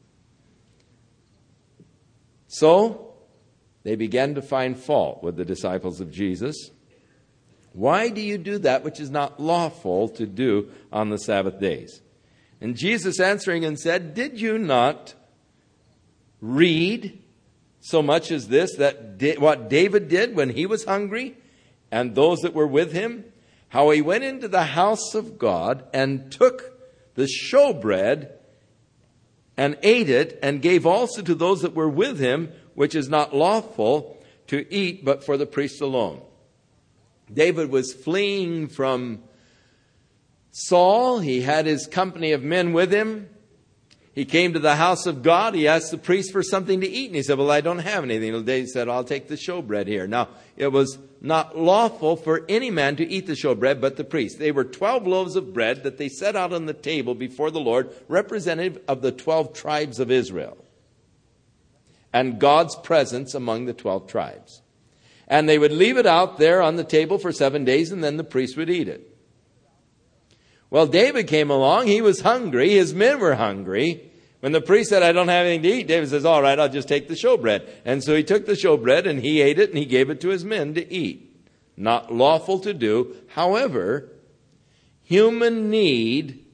S1: So they began to find fault with the disciples of Jesus. Why do you do that which is not lawful to do on the Sabbath days? And Jesus answering and said, did you not read so much as this, that di- what David did when he was hungry, and those that were with him, how he went into the house of God and took the showbread and ate it, and gave also to those that were with him, which is not lawful to eat, but for the priest alone. David was fleeing from Saul. He had his company of men with him. He came to the house of God. He asked the priest for something to eat. And he said, well, I don't have anything. And David said, I'll take the showbread here. Now, it was not lawful for any man to eat the showbread but the priest. They were twelve loaves of bread that they set out on the table before the Lord, representative of the twelve tribes of Israel, and God's presence among the twelve tribes. And they would leave it out there on the table for seven days, and then the priest would eat it. Well, David came along. He was hungry. His men were hungry. When the priest said, I don't have anything to eat, David says, all right, I'll just take the showbread. And so he took the showbread and he ate it and he gave it to his men to eat. Not lawful to do. However, human need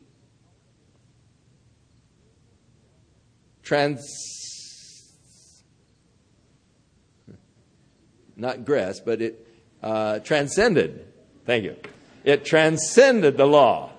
S1: trans, not gress, but it uh, transcended. Thank you. It transcended the law.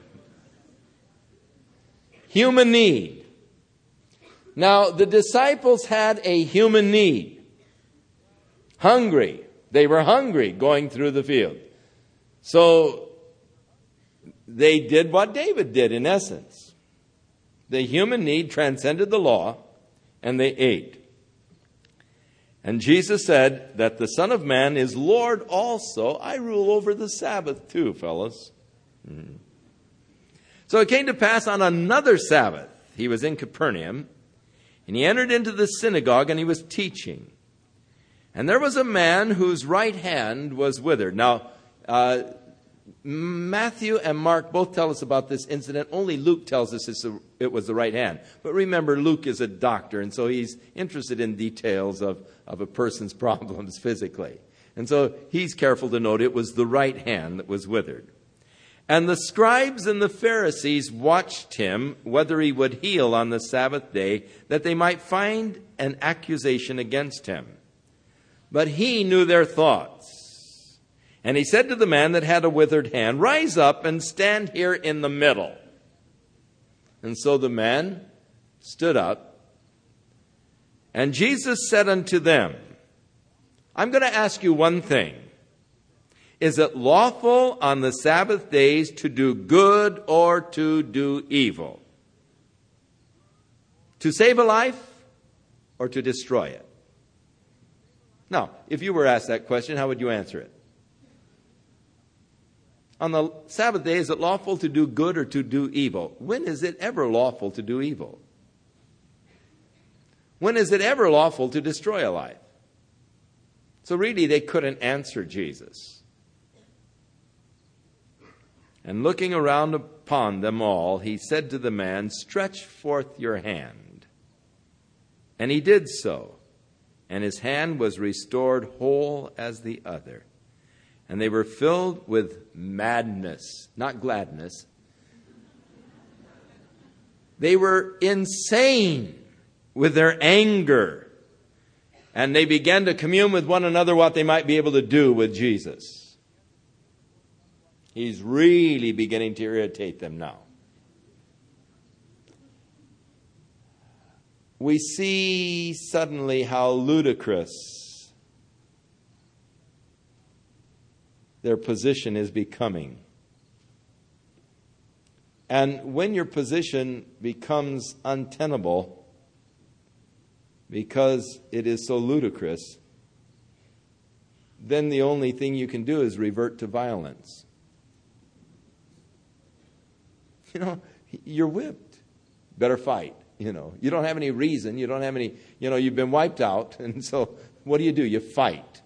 S1: Human need. Now, the disciples had a human need. Hungry. They were hungry going through the field. So, they did what David did in essence. The human need transcended the law, and they ate. And Jesus said that the Son of Man is Lord also. I rule over the Sabbath too, fellas. Mm-hmm. So it came to pass on another Sabbath, he was in Capernaum, and he entered into the synagogue and he was teaching. And there was a man whose right hand was withered. Now, uh, Matthew and Mark both tell us about this incident. Only Luke tells us it's a, it was the right hand. But remember, Luke is a doctor, and so he's interested in details of, of a person's problems physically. And so he's careful to note it was the right hand that was withered. And the scribes and the Pharisees watched him, whether he would heal on the Sabbath day, that they might find an accusation against him. But he knew their thoughts. And he said to the man that had a withered hand, "Rise up and stand here in the middle." And so the man stood up. And Jesus said unto them, "I'm going to ask you one thing. Is it lawful on the Sabbath days to do good or to do evil? To save a life or to destroy it?" Now, if you were asked that question, how would you answer it? On the Sabbath day, is it lawful to do good or to do evil? When is it ever lawful to do evil? When is it ever lawful to destroy a life? So really, they couldn't answer Jesus. And looking around upon them all, he said to the man, "Stretch forth your hand." And he did so, and his hand was restored whole as the other. And they were filled with madness, not gladness. They were insane with their anger. And they began to commune with one another what they might be able to do with Jesus. He's really beginning to irritate them now. We see suddenly how ludicrous their position is becoming. And when your position becomes untenable because it is so ludicrous, then the only thing you can do is revert to violence. You know, you're whipped. Better fight. You know, you don't have any reason. You don't have any, you know, you've been wiped out. And so what do you do? You fight.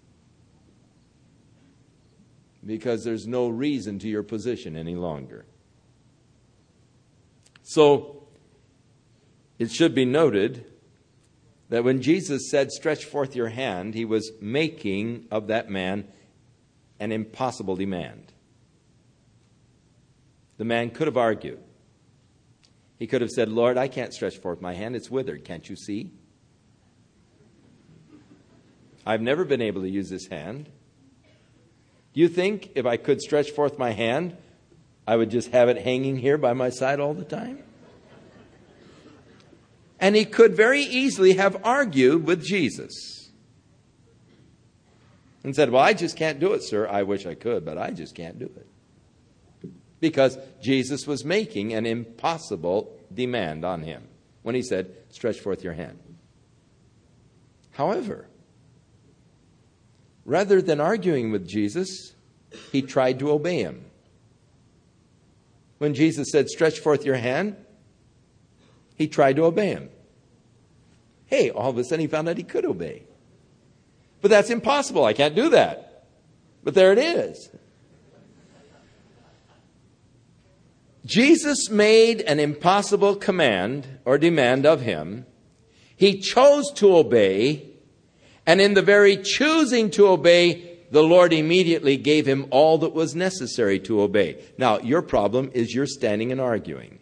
S1: Because there's no reason to your position any longer. So, it should be noted that when Jesus said, "Stretch forth your hand," he was making of that man an impossible demand. The man could have argued. He could have said, "Lord, I can't stretch forth my hand. It's withered. Can't you see? I've never been able to use this hand. Do you think if I could stretch forth my hand, I would just have it hanging here by my side all the time?" And he could very easily have argued with Jesus and said, "Well, I just can't do it, sir. I wish I could, but I just can't do it." Because Jesus was making an impossible demand on him when he said, "Stretch forth your hand." However, rather than arguing with Jesus, he tried to obey him. When Jesus said, "Stretch forth your hand," he tried to obey him. Hey, all of a sudden he found out he could obey. But that's impossible. I can't do that. But there it is. Jesus made an impossible command or demand of him. He chose to obey. And in the very choosing to obey, the Lord immediately gave him all that was necessary to obey. Now, your problem is you're standing and arguing.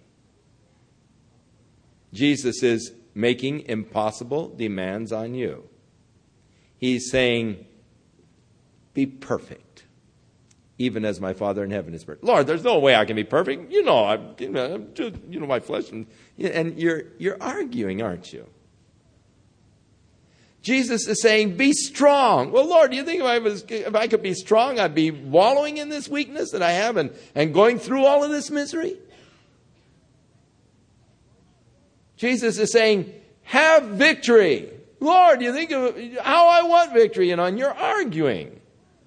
S1: Jesus is making impossible demands on you. He's saying, "Be perfect, even as my Father in heaven is perfect." Lord, there's no way I can be perfect. You know, I'm, you know, I'm just, you know, my flesh. And, and you're, you're arguing, aren't you? Jesus is saying, "Be strong." Well, Lord, do you think if I was, if I could be strong, I'd be wallowing in this weakness that I have and, and going through all of this misery? Jesus is saying, "Have victory." Lord, do you think of how I want victory? You know, and you're arguing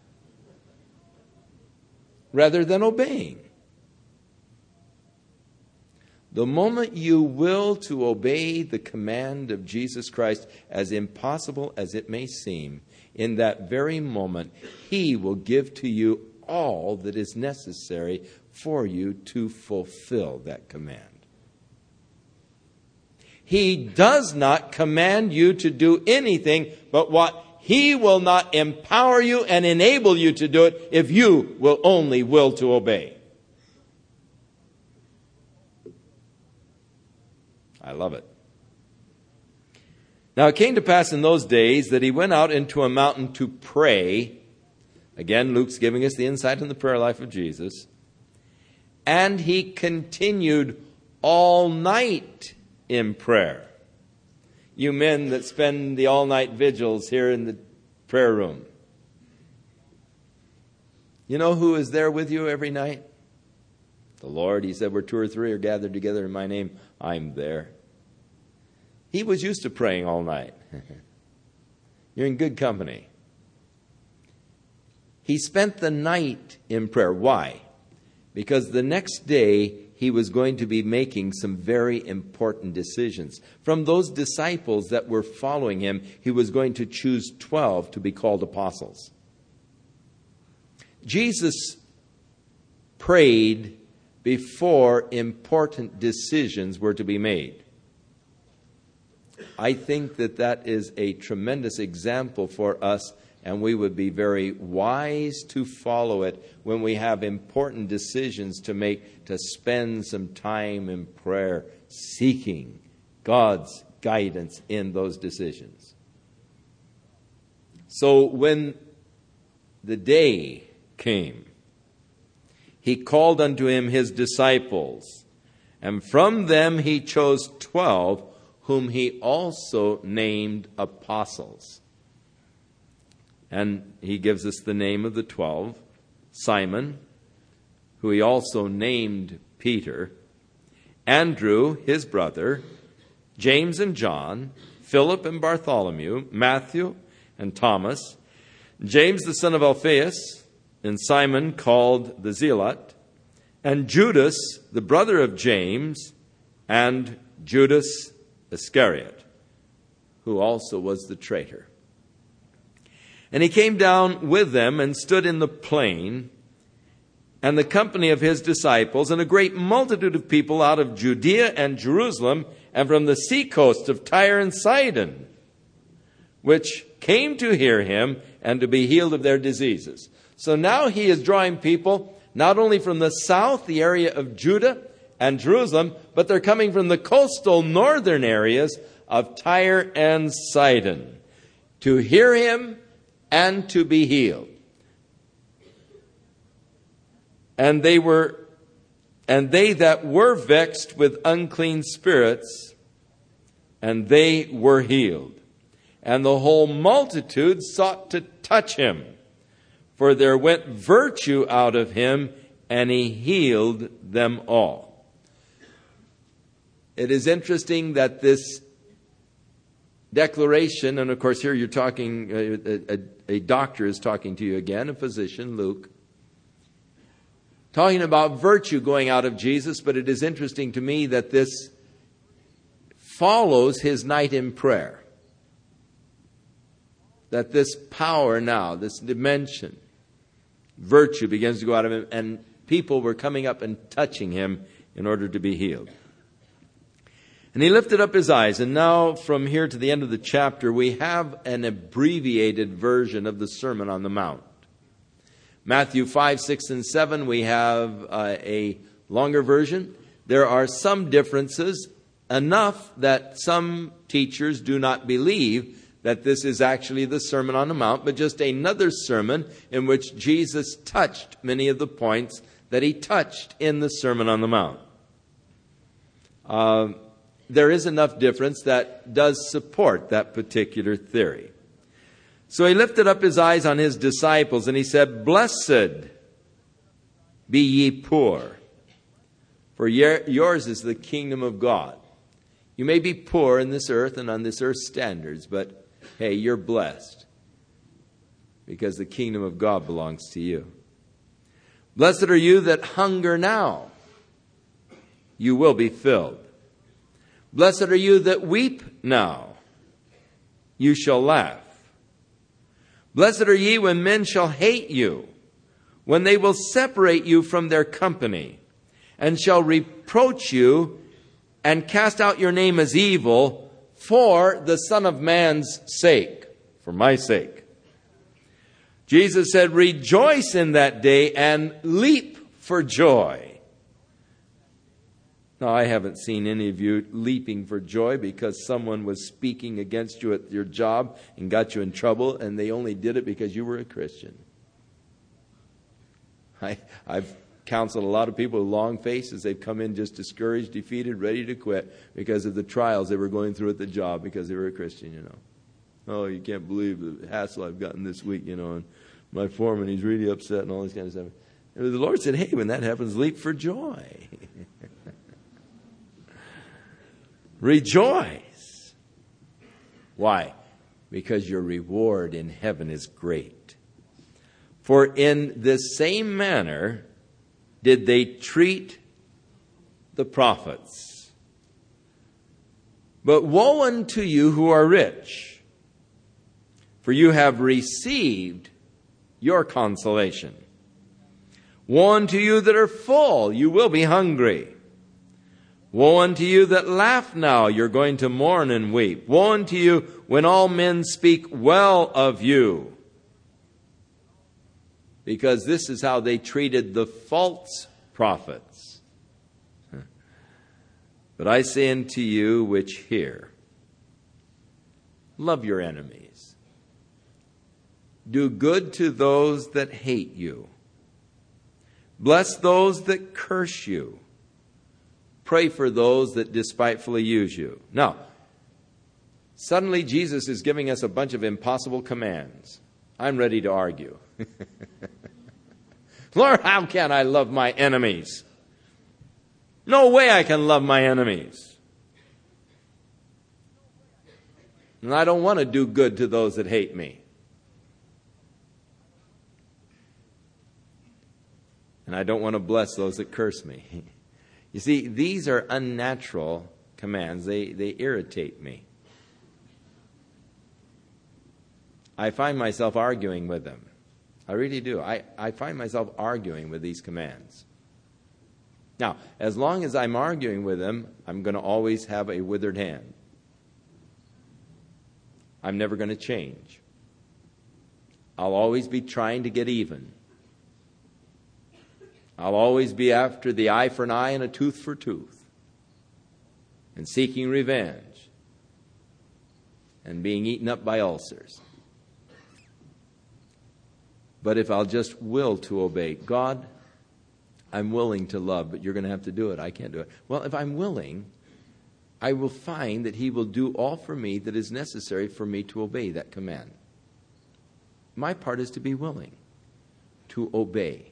S1: rather than obeying. The moment you will to obey the command of Jesus Christ, as impossible as it may seem, in that very moment, he will give to you all that is necessary for you to fulfill that command. He does not command you to do anything but what He will not empower you and enable you to do it if you will only will to obey. I love it. Now it came to pass in those days that he went out into a mountain to pray. Again, Luke's giving us the insight in the prayer life of Jesus. And he continued all night in prayer. You men that spend the all-night vigils here in the prayer room, you know who is there with you every night? The Lord. He said, where two or three are gathered together in my name, I'm there. He was used to praying all night. You're in good company. He spent the night in prayer. Why? Because the next day he was going to be making some very important decisions. From those disciples that were following him, he was going to choose twelve to be called apostles. Jesus prayed before important decisions were to be made. I think that that is a tremendous example for us, and we would be very wise to follow it when we have important decisions to make, to spend some time in prayer, seeking God's guidance in those decisions. So when the day came, he called unto him his disciples, and from them he chose twelve, whom he also named apostles. And he gives us the name of the twelve: Simon, who he also named Peter, Andrew, his brother, James and John, Philip and Bartholomew, Matthew and Thomas, James the son of Alphaeus, and Simon called the Zealot, and Judas, the brother of James, and Judas Iscariot, who also was the traitor. And he came down with them and stood in the plain, and the company of his disciples, and a great multitude of people out of Judea and Jerusalem, and from the seacoast of Tyre and Sidon, which came to hear him and to be healed of their diseases. So now he is drawing people not only from the south, the area of Judah and Jerusalem, but they're coming from the coastal northern areas of Tyre and Sidon to hear him and to be healed. And they were, and they that were vexed with unclean spirits, and they were healed. And the whole multitude sought to touch him, for there went virtue out of him, and he healed them all. It is interesting that this declaration, and of course here you're talking, a, a, a doctor is talking to you again, a physician, Luke, talking about virtue going out of Jesus, but it is interesting to me that this follows his night in prayer. That this power now, this dimension, virtue begins to go out of him, and people were coming up and touching him in order to be healed. And he lifted up his eyes, and now from here to the end of the chapter, we have an abbreviated version of the Sermon on the Mount. Matthew five, six, and seven, we have uh, a longer version. There are some differences, enough that some teachers do not believe that this is actually the Sermon on the Mount, but just another sermon in which Jesus touched many of the points that he touched in the Sermon on the Mount. Uh, there is enough difference that does support that particular theory. So he lifted up his eyes on his disciples, and he said, "Blessed be ye poor, for yours is the kingdom of God." You may be poor in this earth and on this earth's standards, but hey, you're blessed because the kingdom of God belongs to you. "Blessed are you that hunger now, you will be filled. Blessed are you that weep now, you shall laugh. Blessed are ye when men shall hate you, when they will separate you from their company, and shall reproach you and cast out your name as evil for the Son of Man's sake, for my sake. Jesus said, rejoice in that day and leap for joy. Now, I haven't seen any of you leaping for joy because someone was speaking against you at your job and got you in trouble, and they only did it because you were a Christian. I, I've counseled a lot of people with long faces. They've come in just discouraged, defeated, ready to quit because of the trials they were going through at the job because they were a Christian, you know. Oh, you can't believe the hassle I've gotten this week, you know, and my foreman, he's really upset and all this kind of stuff. And the Lord said, hey, when that happens, leap for joy. Rejoice. Why? Because your reward in heaven is great. For in this same manner did they treat the prophets. But woe unto you who are rich, for you have received your consolation. Woe unto you that are full, you will be hungry. Woe unto you that laugh now, you're going to mourn and weep. Woe unto you when all men speak well of you. Because this is how they treated the false prophets. But I say unto you which hear, love your enemies. Do good to those that hate you. Bless those that curse you. Pray for those that despitefully use you. Now, suddenly Jesus is giving us a bunch of impossible commands. I'm ready to argue. Lord, how can I love my enemies? No way I can love my enemies. And I don't want to do good to those that hate me. And I don't want to bless those that curse me. You see, these are unnatural commands. They, they irritate me. I find myself arguing with them. I really do. I, I find myself arguing with these commands. Now, as long as I'm arguing with them, I'm going to always have a withered hand. I'm never going to change. I'll always be trying to get even. I'll always be after the eye for an eye and a tooth for tooth, and seeking revenge, and being eaten up by ulcers. But if I'll just will to obey, God, I'm willing to love, but you're going to have to do it. I can't do it. Well, if I'm willing, I will find that He will do all for me that is necessary for me to obey that command. My part is to be willing to obey.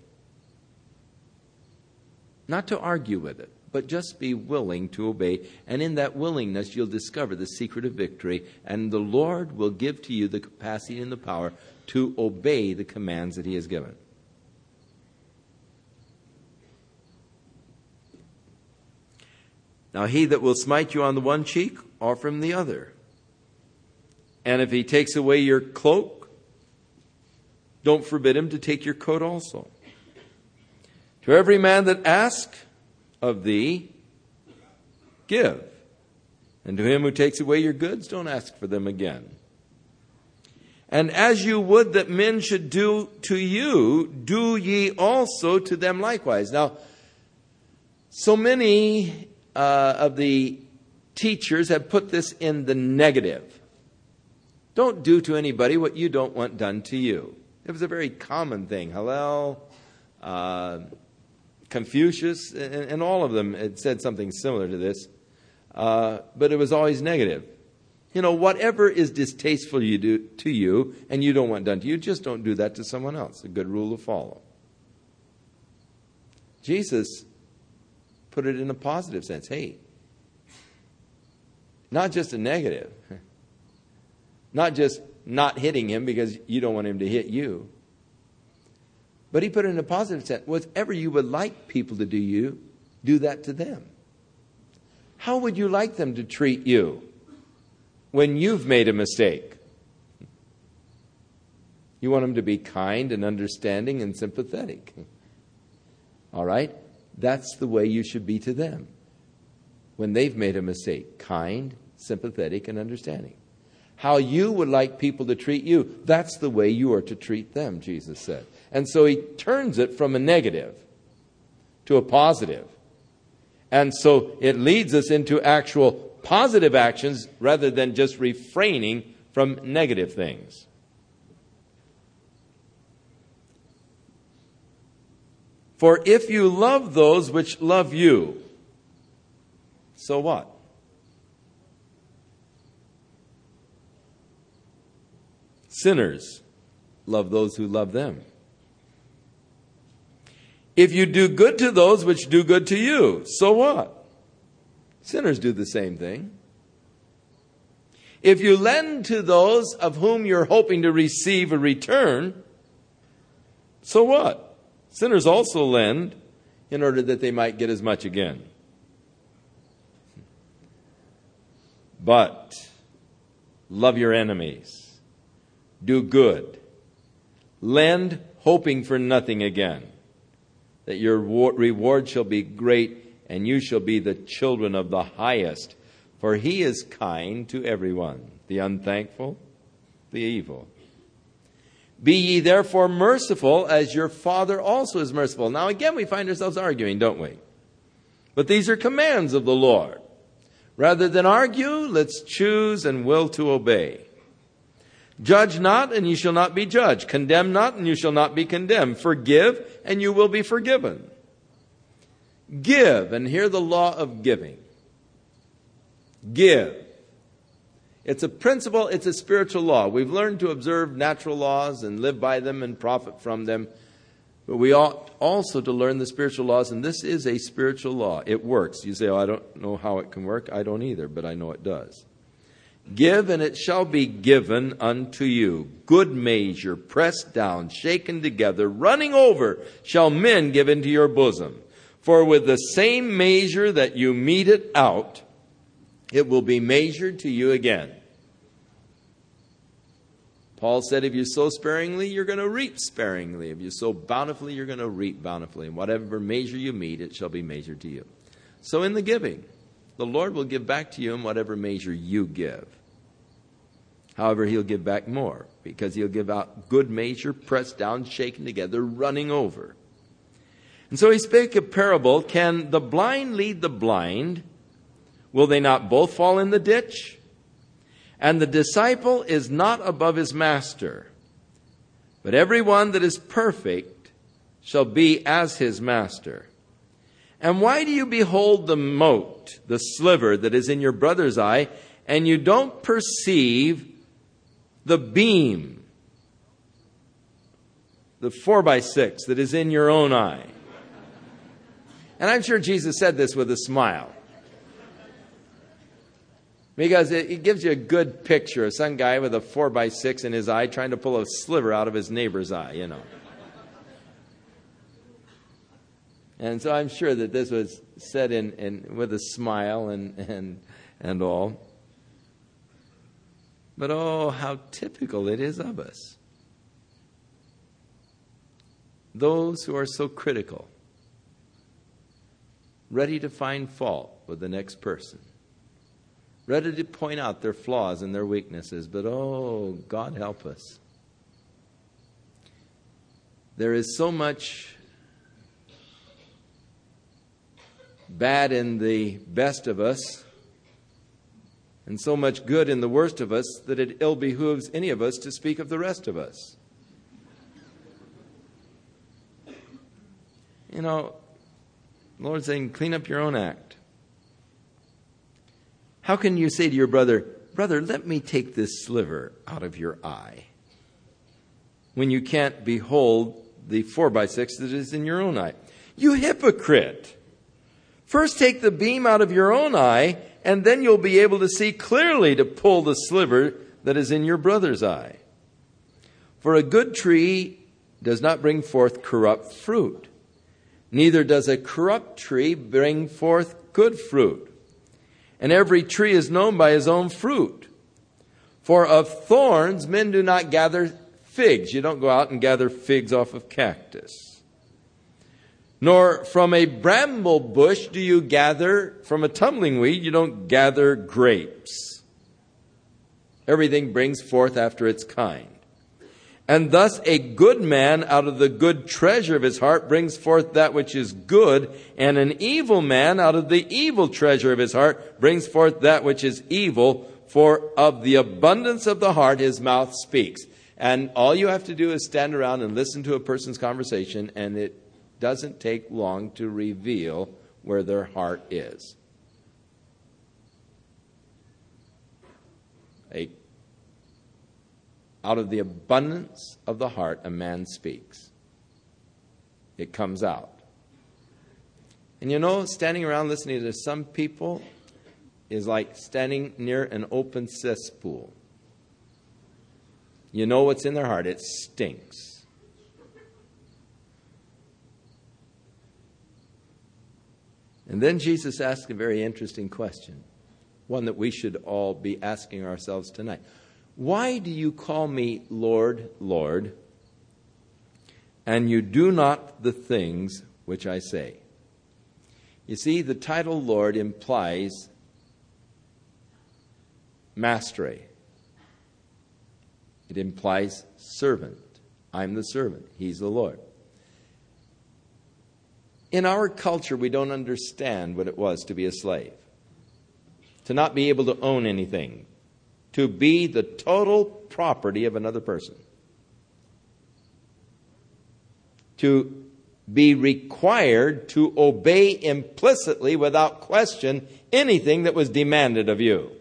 S1: Not to argue with it, but just be willing to obey. And in that willingness, you'll discover the secret of victory. And the Lord will give to you the capacity and the power to obey the commands that He has given. Now, he that will smite you on the one cheek, offer him the other. And if he takes away your cloak, don't forbid him to take your coat also. To every man that asks of thee, give. And to him who takes away your goods, don't ask for them again. And as you would that men should do to you, do ye also to them likewise. Now, so many uh, of the teachers have put this in the negative. Don't do to anybody what you don't want done to you. It was a very common thing. Hillel, uh, Confucius, and, and all of them had said something similar to this. Uh, but it was always negative. You know, whatever is distasteful you do to you and you don't want done to you, just don't do that to someone else. A good rule to follow. Jesus put it in a positive sense. Hey, not just a negative. Not just not hitting him because you don't want him to hit you. But he put it in a positive sense. Whatever you would like people to do you, do that to them. How would you like them to treat you when you've made a mistake? You want them to be kind and understanding and sympathetic. All right? That's the way you should be to them when they've made a mistake. Kind, sympathetic, and understanding. How you would like people to treat you, that's the way you are to treat them, Jesus said. And so he turns it from a negative to a positive. And so it leads us into actual positive actions rather than just refraining from negative things. For if you love those which love you, so what? Sinners love those who love them. If you do good to those which do good to you, so what? Sinners do the same thing. If you lend to those of whom you're hoping to receive a return, so what? Sinners also lend in order that they might get as much again. But love your enemies. Do good. Lend, hoping for nothing again, that your reward shall be great, and you shall be the children of the highest. For he is kind to everyone, the unthankful, the evil. Be ye therefore merciful, as your Father also is merciful. Now again, we find ourselves arguing, don't we? But these are commands of the Lord. Rather than argue, let's choose and will to obey. Judge not, and you shall not be judged. Condemn not, and you shall not be condemned. Forgive, and you will be forgiven. Give, and hear the law of giving. Give. It's a principle, it's a spiritual law. We've learned to observe natural laws and live by them and profit from them. But we ought also to learn the spiritual laws, and this is a spiritual law. It works. You say, oh, I don't know how it can work. I don't either, but I know it does. Give, and it shall be given unto you. Good measure, pressed down, shaken together, running over, shall men give into your bosom. For with the same measure that you mete it out, it will be measured to you again. Paul said, if you sow sparingly, you're going to reap sparingly. If you sow bountifully, you're going to reap bountifully. And whatever measure you mete, it shall be measured to you. So in the giving, the Lord will give back to you in whatever measure you give. However, he'll give back more, because he'll give out good measure, pressed down, shaken together, running over. And so he spake a parable. Can the blind lead the blind? Will they not both fall in the ditch? And the disciple is not above his master, but every one that is perfect shall be as his master. And why do you behold the mote, the sliver that is in your brother's eye, and you don't perceive the beam, the four by six that is in your own eye? And I'm sure Jesus said this with a smile, because it, it gives you a good picture of some guy with a four by six in his eye trying to pull a sliver out of his neighbor's eye, you know. And so I'm sure that this was said in, in with a smile and, and, and all. But oh, how typical it is of us. Those who are so critical, ready to find fault with the next person, ready to point out their flaws and their weaknesses, but oh, God help us. There is so much bad in the best of us, and so much good in the worst of us, that it ill behooves any of us to speak of the rest of us. You know, the Lord's saying, clean up your own act. How can you say to your brother, brother, let me take this sliver out of your eye, when you can't behold the four by six that is in your own eye? You hypocrite! First take the beam out of your own eye, and then you'll be able to see clearly to pull the sliver that is in your brother's eye. For a good tree does not bring forth corrupt fruit, neither does a corrupt tree bring forth good fruit. And every tree is known by his own fruit. For of thorns men do not gather figs. You don't go out and gather figs off of cactus. Nor from a bramble bush do you gather, from a tumbling weed, you don't gather grapes. Everything brings forth after its kind. And thus a good man out of the good treasure of his heart brings forth that which is good, and an evil man out of the evil treasure of his heart brings forth that which is evil, for of the abundance of the heart his mouth speaks. And all you have to do is stand around and listen to a person's conversation, and it doesn't take long to reveal where their heart is. A Out of the abundance of the heart, a man speaks. It comes out. And you know, standing around listening to some people is like standing near an open cesspool. You know what's in their heart. It stinks. And then Jesus asked a very interesting question, one that we should all be asking ourselves tonight. Why do you call me Lord, Lord, and you do not the things which I say? You see, the title Lord implies mastery. It implies servant. I'm the servant. He's the Lord. In our culture, we don't understand what it was to be a slave, to not be able to own anything, to be the total property of another person, to be required to obey implicitly, without question, anything that was demanded of you.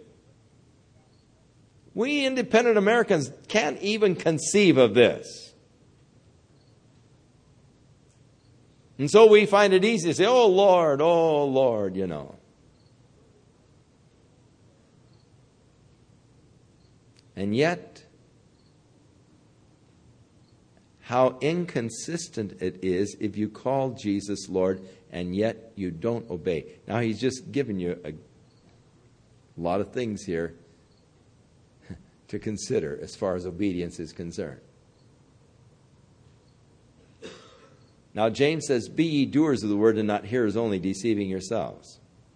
S1: We independent Americans can't even conceive of this. And so we find it easy to say, oh Lord, oh Lord, you know. And yet, how inconsistent it is if you call Jesus Lord and yet you don't obey. Now, he's just given you a lot of things here to consider as far as obedience is concerned. Now, James says, be ye doers of the word and not hearers only, deceiving yourselves.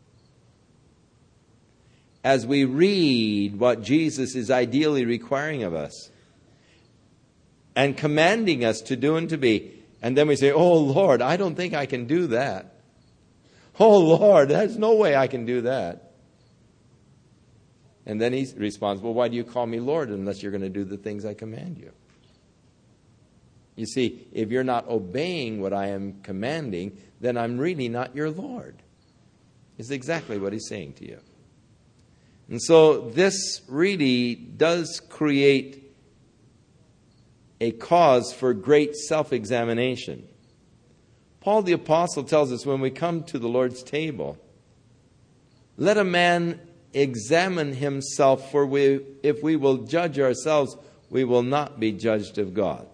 S1: As we read what Jesus is ideally requiring of us and commanding us to do and to be, and then we say, oh Lord, I don't think I can do that. Oh Lord, there's no way I can do that. And then he responds, well, why do you call me Lord unless you're going to do the things I command you? You see, if you're not obeying what I am commanding, then I'm really not your Lord. It's exactly what he's saying to you. And so this really does create a cause for great self-examination. Paul the Apostle tells us when we come to the Lord's table, let a man examine himself, for we, if we will judge ourselves, we will not be judged of God.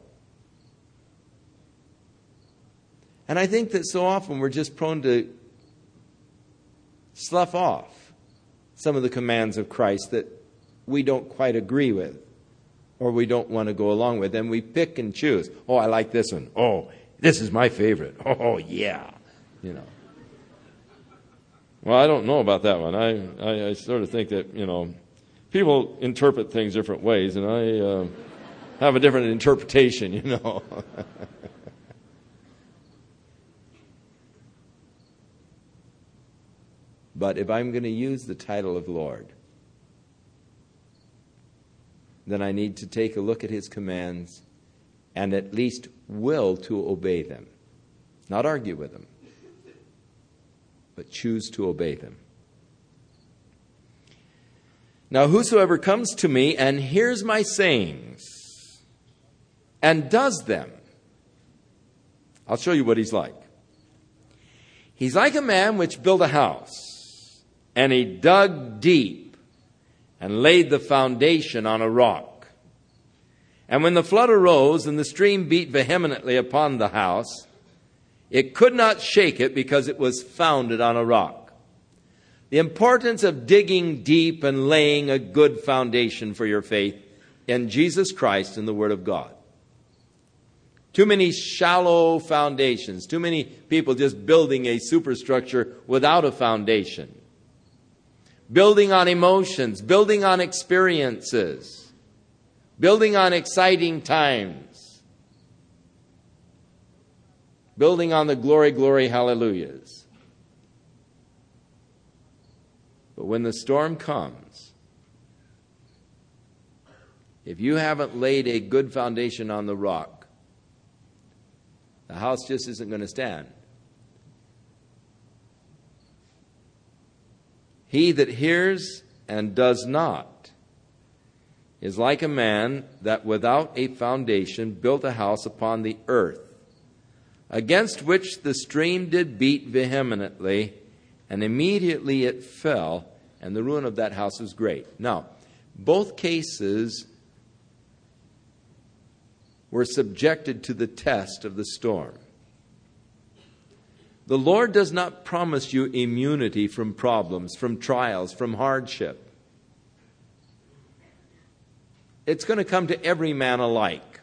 S1: And I think that so often we're just prone to slough off some of the commands of Christ that we don't quite agree with or we don't want to go along with. And we pick and choose. Oh, I like this one. Oh, this is my favorite. Oh, yeah. You know. Well, I don't know about that one. I, I, I sort of think that, you know, people interpret things different ways, and I uh, have a different interpretation, you know. But if I'm going to use the title of Lord, then I need to take a look at his commands and at least will to obey them. Not argue with them, but choose to obey them. Now, whosoever comes to me and hears my sayings and does them, I'll show you what he's like. He's like a man which built a house, and he dug deep and laid the foundation on a rock. And when the flood arose and the stream beat vehemently upon the house, it could not shake it because it was founded on a rock. The importance of digging deep and laying a good foundation for your faith in Jesus Christ and the Word of God. Too many shallow foundations. Too many people just building a superstructure without a foundation. Building on emotions. Building on experiences. Building on exciting times. Building on the glory, glory, hallelujahs. But when the storm comes, if you haven't laid a good foundation on the rock, the house just isn't going to stand. He that hears and does not is like a man that without a foundation built a house upon the earth, against which the stream did beat vehemently, and immediately it fell, and the ruin of that house was great. Now, both cases were subjected to the test of the storm. The Lord does not promise you immunity from problems, from trials, from hardship. It's going to come to every man alike.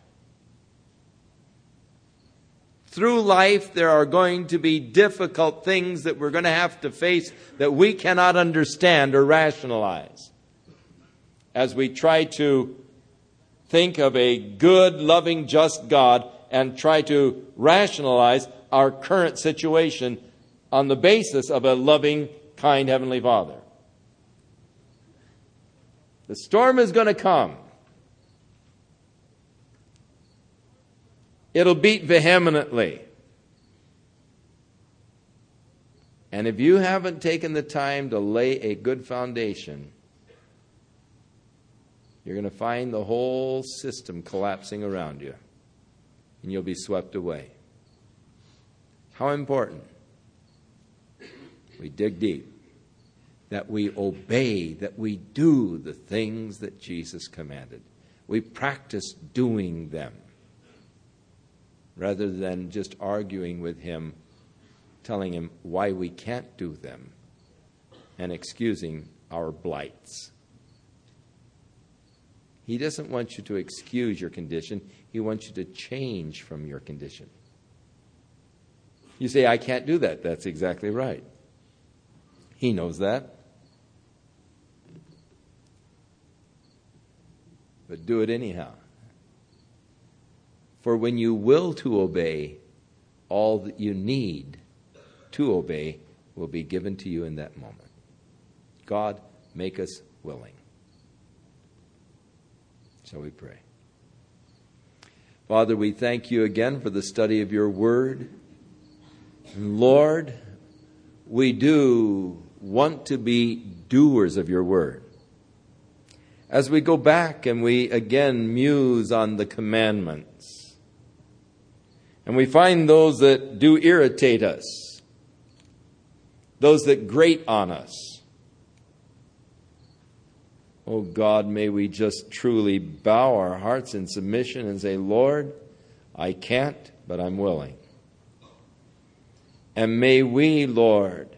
S1: Through life, there are going to be difficult things that we're going to have to face that we cannot understand or rationalize. As we try to think of a good, loving, just God and try to rationalize our current situation on the basis of a loving, kind Heavenly Father. The storm is going to come. It'll beat vehemently. And if you haven't taken the time to lay a good foundation, you're going to find the whole system collapsing around you, and you'll be swept away. How important we dig deep, that we obey, that we do the things that Jesus commanded. We practice doing them rather than just arguing with Him, telling Him why we can't do them and excusing our blights. He doesn't want you to excuse your condition. He wants you to change from your condition. You say, I can't do that. That's exactly right. He knows that. But do it anyhow. For when you will to obey, all that you need to obey will be given to you in that moment. God, make us willing. Shall we pray? Father, we thank you again for the study of your word. And Lord, we do want to be doers of your word. As we go back and we again muse on the commandments, and we find those that do irritate us, those that grate on us, oh God, may we just truly bow our hearts in submission and say, Lord, I can't, but I'm willing. And may we, Lord,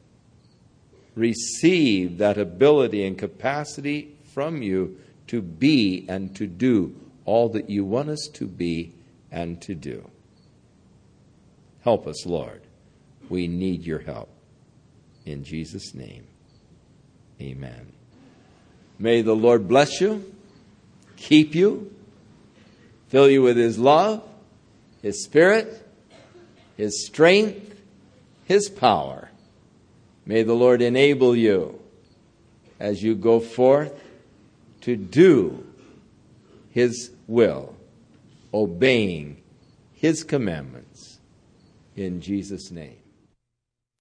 S1: receive that ability and capacity from you to be and to do all that you want us to be and to do. Help us, Lord. We need your help. In Jesus' name, amen. May the Lord bless you, keep you, fill you with His love, His Spirit, His strength, His power. May the Lord enable you as you go forth to do His will, obeying His commandments. In Jesus' name.